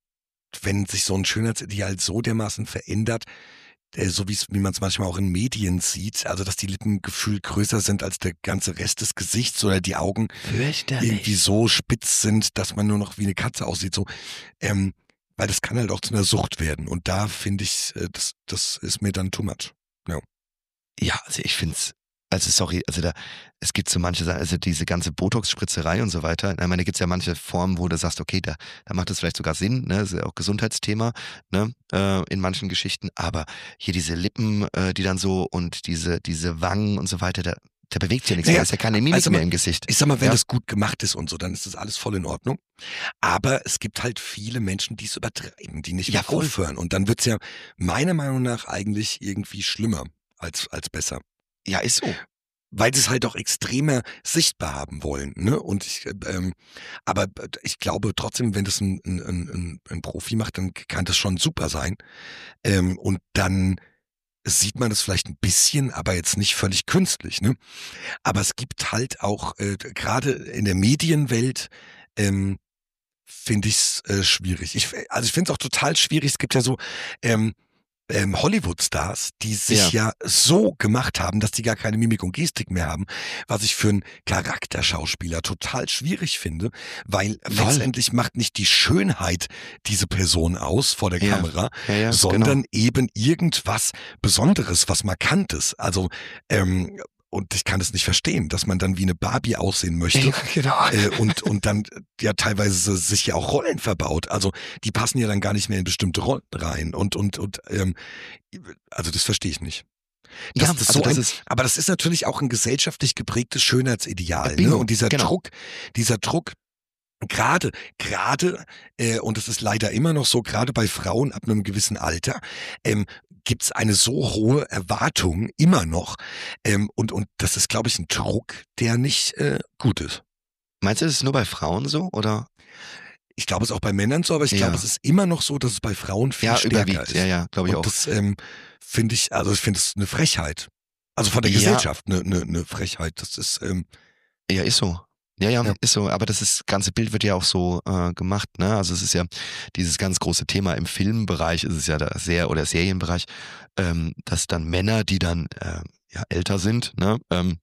wenn sich so ein Schönheitsideal so dermaßen verändert, äh, so wie's, wie man es manchmal auch in Medien sieht, also dass die Lippen gefühlt größer sind als der ganze Rest des Gesichts oder die Augen irgendwie so spitz sind, dass man nur noch wie eine Katze aussieht, so, ähm, weil das kann halt auch zu einer Sucht werden. Und da finde ich, äh, das, das ist mir dann too much. Ja. Ja, also ich find's, also sorry, also da, es gibt so manche Sachen, also diese ganze Botox-Spritzerei und so weiter. Ich meine, da gibt's ja manche Formen, wo du sagst, okay, da, da macht das vielleicht sogar Sinn, ne, das ist ja auch Gesundheitsthema, ne, äh, in manchen Geschichten. Aber hier diese Lippen, äh, die dann so und diese, diese Wangen und so weiter, da, da bewegt sich ja nichts Naja, mehr, da ist ja keine Mimik also mehr mal- im Gesicht. Ich sag mal, wenn Ja. das gut gemacht ist und so, dann ist das alles voll in Ordnung. Aber es gibt halt viele Menschen, die es übertreiben, die nicht Ja, mehr voll. aufhören. Und dann wird's ja meiner Meinung nach eigentlich irgendwie schlimmer als, als besser. Ja, ist so. Weil sie es halt auch extremer sichtbar haben wollen, ne? Und ich, ähm, aber ich glaube trotzdem, wenn das ein, ein, ein, ein Profi macht, dann kann das schon super sein. Ähm, und dann sieht man das vielleicht ein bisschen, aber jetzt nicht völlig künstlich, ne? Aber es gibt halt auch, äh, gerade in der Medienwelt, ähm, finde ich's äh, schwierig. Ich, also ich finde es auch total schwierig. Es gibt ja so, ähm, ähm, Hollywood-Stars, die sich ja. ja so gemacht haben, dass die gar keine Mimik und Gestik mehr haben, was ich für einen Charakterschauspieler total schwierig finde, weil Voll. letztendlich macht nicht die Schönheit diese Person aus vor der Ja. Kamera, Ja, ja, sondern genau. eben irgendwas Besonderes, was Markantes. Also, ähm, und ich kann es nicht verstehen, dass man dann wie eine Barbie aussehen möchte. Ja, genau. Äh, und, und dann ja teilweise sich ja auch Rollen verbaut. Also die passen ja dann gar nicht mehr in bestimmte Rollen rein. Und, und, und ähm, also das verstehe ich nicht. Das, Ja, das also so das ein, ist- aber das ist natürlich auch ein gesellschaftlich geprägtes Schönheitsideal. Bingo, Ne? Und dieser genau. Druck, dieser Druck, gerade, gerade, äh, und es ist leider immer noch so, gerade bei Frauen ab einem gewissen Alter, ähm, gibt's eine so hohe Erwartung immer noch. Ähm, und, und das ist, glaube ich, ein Druck, der nicht äh, gut ist. Meinst du, das ist nur bei Frauen so, oder? Ich glaube, es ist auch bei Männern so, aber ich Ja. glaube, es ist immer noch so, dass es bei Frauen viel Ja, stärker überwiegt. ist. Ja, ja, glaube ich und auch. das ähm, finde ich, also ich finde es eine Frechheit. Also von der Ja. Gesellschaft eine, eine, eine Frechheit. Das ist, ähm, Ja, ist so. Ja, ja, Ja. ist so. Aber das ist, ganze Bild wird ja auch so äh, gemacht, ne? Also es ist ja dieses ganz große Thema im Filmbereich, ist es ja da sehr, oder Serienbereich, ähm, dass dann Männer, die dann äh, ja älter sind, ne, ähm,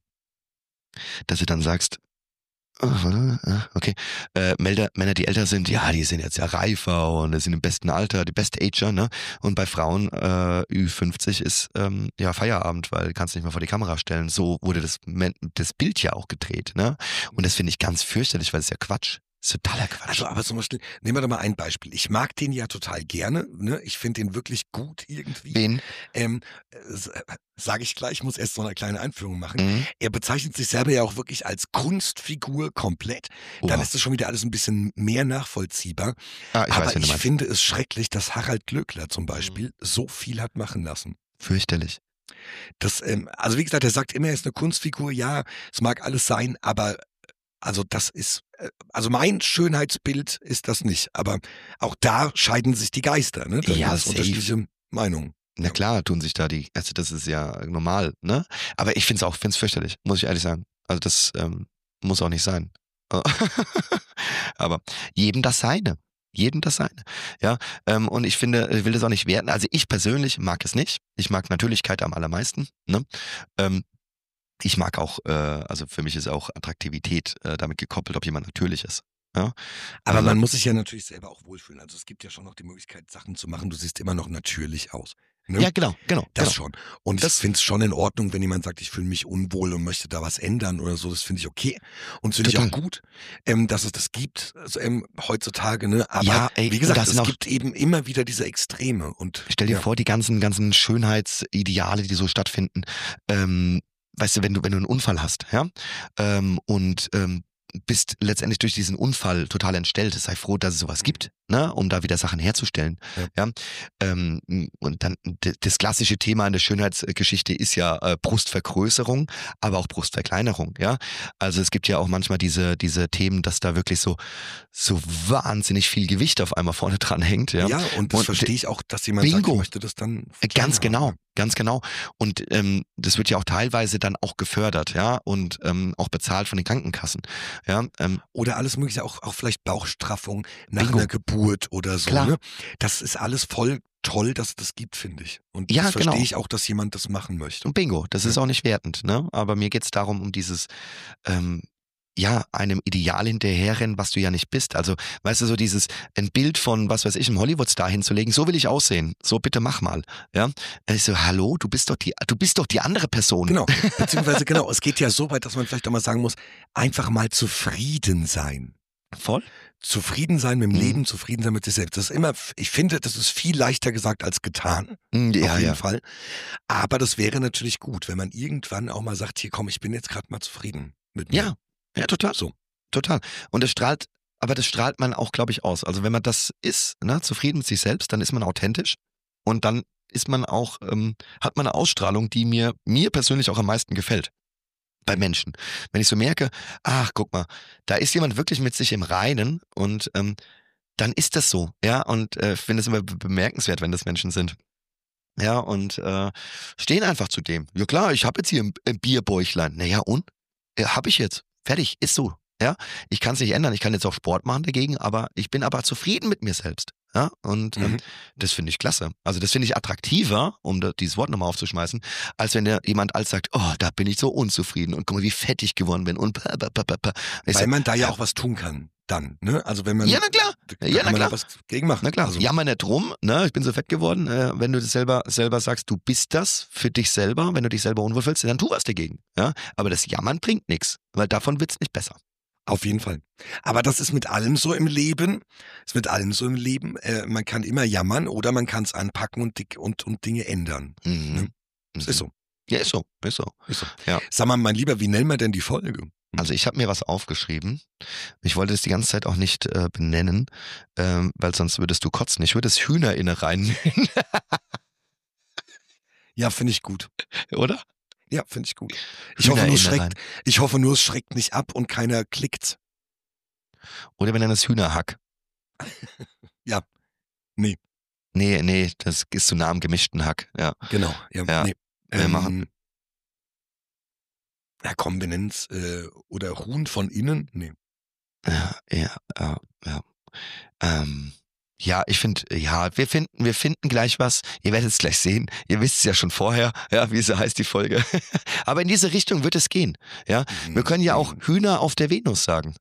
dass du dann sagst, oh, warte, ah, okay, äh, Männer, Männer, die älter sind, ja, die sind jetzt ja reifer und sind im besten Alter, die Best Ager, ne? Und bei Frauen äh, Ü fünfzig ist ähm, ja Feierabend, weil du kannst nicht mehr vor die Kamera stellen. So wurde das, Men- das Bild ja auch gedreht, ne? Und das finde ich ganz fürchterlich, weil es ist ja Quatsch. Das ist totaler Quatsch. also aber zum Beispiel, nehmen wir doch mal ein Beispiel. Ich mag den ja total gerne, ne? Ich finde den wirklich gut irgendwie. Wen? Ähm, Sage ich gleich, ich muss erst so eine kleine Einführung machen. Mhm. Er bezeichnet sich selber ja auch wirklich als Kunstfigur komplett. Dann Oha. ist das schon wieder alles ein bisschen mehr nachvollziehbar. Ah, ich aber weiß, wen du ich meinst. finde es schrecklich, dass Harald Glöckler zum Beispiel so viel hat machen lassen. Fürchterlich. Das, ähm, also wie gesagt, er sagt immer, er ist eine Kunstfigur. Ja, es mag alles sein, aber also das ist, äh, also mein Schönheitsbild ist das nicht. Aber auch da scheiden sich die Geister. Ne? Da Ja, gibt's safe. unterschiedliche Meinungen. Na klar, tun sich da die, also das ist ja normal, ne? Aber ich finde es auch, finde es fürchterlich, muss ich ehrlich sagen. Also das ähm, muss auch nicht sein. Aber jedem das seine. Jedem das seine. Ja, ähm, und ich finde, ich will das auch nicht werten. Also ich persönlich mag es nicht. Ich mag Natürlichkeit am allermeisten. Ne? Ähm, ich mag auch, äh, also für mich ist auch Attraktivität äh, damit gekoppelt, ob jemand natürlich ist. Ja? Aber Also- man muss sich ja natürlich selber auch wohlfühlen. Also es gibt ja schon noch die Möglichkeit, Sachen zu machen. Du siehst immer noch natürlich aus. Ne? Ja, genau, genau. Das genau. schon. Und Das- ich finde es schon in Ordnung, wenn jemand sagt, ich fühle mich unwohl und möchte da was ändern oder so. Das finde ich okay. Und das finde ich auch Total. gut, ähm, dass es das gibt also, ähm, heutzutage. Ne? Aber Ja, ey, wie und gesagt, das es sind auch- gibt eben immer wieder diese Extreme. Und Stell dir ja. vor, die ganzen, ganzen Schönheitsideale, die so stattfinden. Ähm, weißt du, wenn du, wenn du einen Unfall hast, ja, ähm, und ähm, bist letztendlich durch diesen Unfall total entstellt. Sei froh, dass es sowas gibt, ne, um da wieder Sachen herzustellen. Ja. Ja. Ähm, und dann d- das klassische Thema in der Schönheitsgeschichte ist ja äh, Brustvergrößerung, aber auch Brustverkleinerung. Ja, also es gibt ja auch manchmal diese diese Themen, dass da wirklich so so wahnsinnig viel Gewicht auf einmal vorne dran hängt. Ja, Ja, und das Und verstehe ich auch, dass jemand sagt, Bingo. ich möchte das dann Ganz klein genau, haben. Ganz genau. Und ähm, das wird ja auch teilweise dann auch gefördert, ja, und ähm, auch bezahlt von den Krankenkassen. Ja, ähm, Oder alles mögliche, auch, auch vielleicht Bauchstraffung nach Bingo. einer Geburt oder so. Klar. Ne? Das ist alles voll toll, dass es das gibt, finde ich. Und Ja, das verstehe genau. ich auch, dass jemand das machen möchte. Und Bingo, das ist auch nicht wertend, ne? Aber mir geht's darum, um dieses, ähm, ja, einem Ideal hinterherrennen, was du ja nicht bist. Also, weißt du, so dieses, ein Bild von, was weiß ich, einem Hollywood-Star hinzulegen, so will ich aussehen. So, bitte mach mal. Ja. Ich so, hallo, du bist doch die, du bist doch die andere Person. Genau, beziehungsweise genau, es geht ja so weit, dass man vielleicht auch mal sagen muss, einfach mal zufrieden sein. Voll. Zufrieden sein mit dem Mhm. Leben, zufrieden sein mit sich selbst. Das ist immer, ich finde, das ist viel leichter gesagt als getan. Mhm, Ja, auf jeden ja. Fall. Aber das wäre natürlich gut, wenn man irgendwann auch mal sagt, hier komm, ich bin jetzt gerade mal zufrieden mit mir. Ja, ja, total. So. Total. Und das strahlt, aber das strahlt man auch, glaube ich, aus. Also wenn man das ist, ne, zufrieden mit sich selbst, dann ist man authentisch und dann ist man auch, ähm, hat man eine Ausstrahlung, die mir, mir persönlich auch am meisten gefällt. Bei Menschen. Wenn ich so merke, ach, guck mal, da ist jemand wirklich mit sich im Reinen und ähm, dann ist das so, ja, und äh, ich finde es immer be- bemerkenswert, wenn das Menschen sind. Ja, und äh, stehen einfach zu dem. Ja klar, ich habe jetzt hier ein, ein Bierbäuchlein. Naja, und? Ja, habe ich jetzt. Fertig, ist so. Ja, ich kann es nicht ändern. Ich kann jetzt auch Sport machen dagegen, aber ich bin aber zufrieden mit mir selbst. Ja, und ähm, Mhm. das finde ich klasse. Also das finde ich attraktiver, um da, dieses Wort nochmal aufzuschmeißen, als wenn der jemand als sagt, oh, da bin ich so unzufrieden und guck mal, wie fett ich geworden bin und pa, pa, pa, pa, pa. Ich Weil sag, man da ja ja, auch was tun kann. Dann, ne? Also wenn man. Ja, na klar. Da Ja, kann na man klar. da was gegen machen. Na klar, Also, jammer nicht rum, ne? Ich bin so fett geworden. Äh, wenn du das selber, selber sagst, du bist das für dich selber, wenn du dich selber unwohl fühlst, dann tu was dagegen. Ja? Aber das Jammern bringt nichts, weil davon wird's nicht besser. auf jeden Fall. Aber das ist mit allem so im Leben. Ist mit allem so im Leben. Äh, man kann immer jammern oder man kann es anpacken und, dick- und, und Dinge ändern. Mhm. Ne? Das Mhm. ist so. Ja, ist so, ist so. Ist so. Ja. Sag mal, mein Lieber, wie nennen wir denn die Folge? Also ich habe mir was aufgeschrieben. Ich wollte es die ganze Zeit auch nicht äh, benennen, ähm, weil sonst würdest du kotzen. Ich würde es Hühnerinnereien nennen, Ja, finde ich gut. oder? Ja, finde ich gut. Ich hoffe, nur es Hühnerinnereien. schreckt, ich hoffe nur, es schreckt nicht ab und keiner klickt. Oder wir nennen es Hühnerhack. Ja, nee. Nee, nee, das ist zu nah am gemischten Hack. Ja. Genau. Ja, Ja, nee. wir machen- Ja, komm, wir nennen's, äh, oder Huhn von innen? Nee. Ja, ja, ja, ja. Ähm, ja, ich finde, ja, wir finden, wir finden gleich was. Ihr werdet es gleich sehen. Ihr wisst es ja schon vorher, ja, wie so heißt die Folge. Aber in diese Richtung wird es gehen. Ja, wir können ja auch Hühner auf der Venus sagen.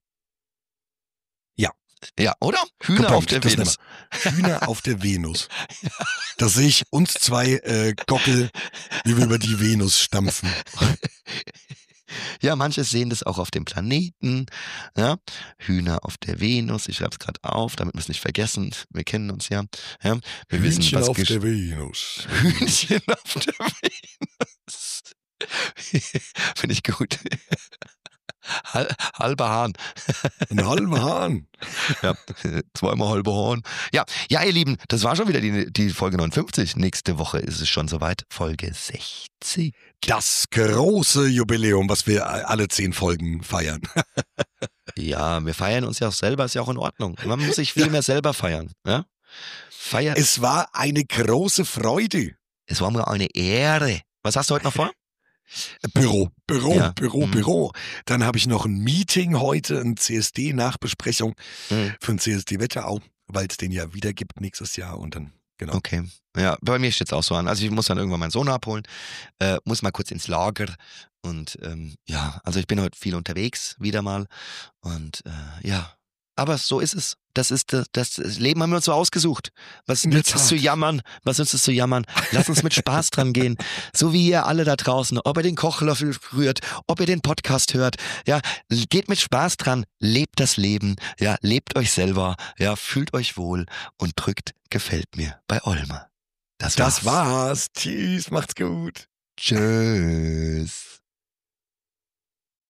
Ja. Ja, oder? Hühner Gebombt, auf der das Venus. Hühner auf der Venus. Da sehe ich uns zwei äh, Gockel, wie wir über die Venus stampfen. Ja, manche sehen das auch auf dem Planeten. Ja? Hühner auf der Venus. Ich schreibe es gerade auf, damit wir es nicht vergessen. Wir kennen uns ja. ja? Wir wissen, Hühnchen was auf gesch- der Venus. Hühnchen auf der Venus. Finde ich gut. Hal halber Hahn. Ein halber Hahn. Ja, zweimal halber Hahn. Ja, ja, ihr Lieben, das war schon wieder die, die Folge neunundfünfzig. Nächste Woche ist es schon soweit. Folge sechzig. Das große Jubiläum, was wir alle zehn Folgen feiern. Ja, wir feiern uns ja auch selber, ist ja auch in Ordnung. Man muss sich viel Ja. mehr selber feiern. Ja? Feiern. Es, Es war eine große Freude. es war mir eine Ehre. Was hast du heute noch vor? Büro, Büro, Ja. Büro, Mhm. Büro. Dann habe ich noch ein Meeting heute, ein C S D-Nachbesprechung Mhm. für ein C S D Wetterau, weil es den ja wieder gibt nächstes Jahr und dann, genau. Okay. Ja, bei mir steht es auch so an. Also ich muss dann irgendwann meinen Sohn abholen, äh, muss mal kurz ins Lager und ähm, ja, also ich bin heute viel unterwegs, wieder mal und äh, ja, aber so ist es. Das ist das, das Leben haben wir uns so ausgesucht. Was In der nützt es Tat. zu jammern? Was nützt es zu jammern? Lass uns mit Spaß dran gehen. So wie ihr alle da draußen, ob ihr den Kochlöffel rührt, ob ihr den Podcast hört, ja, geht mit Spaß dran, lebt das Leben, ja, lebt euch selber, ja, fühlt euch wohl und drückt gefällt mir bei Olmer. Das war's. Das war's. Tschüss, macht's gut. Tschüss.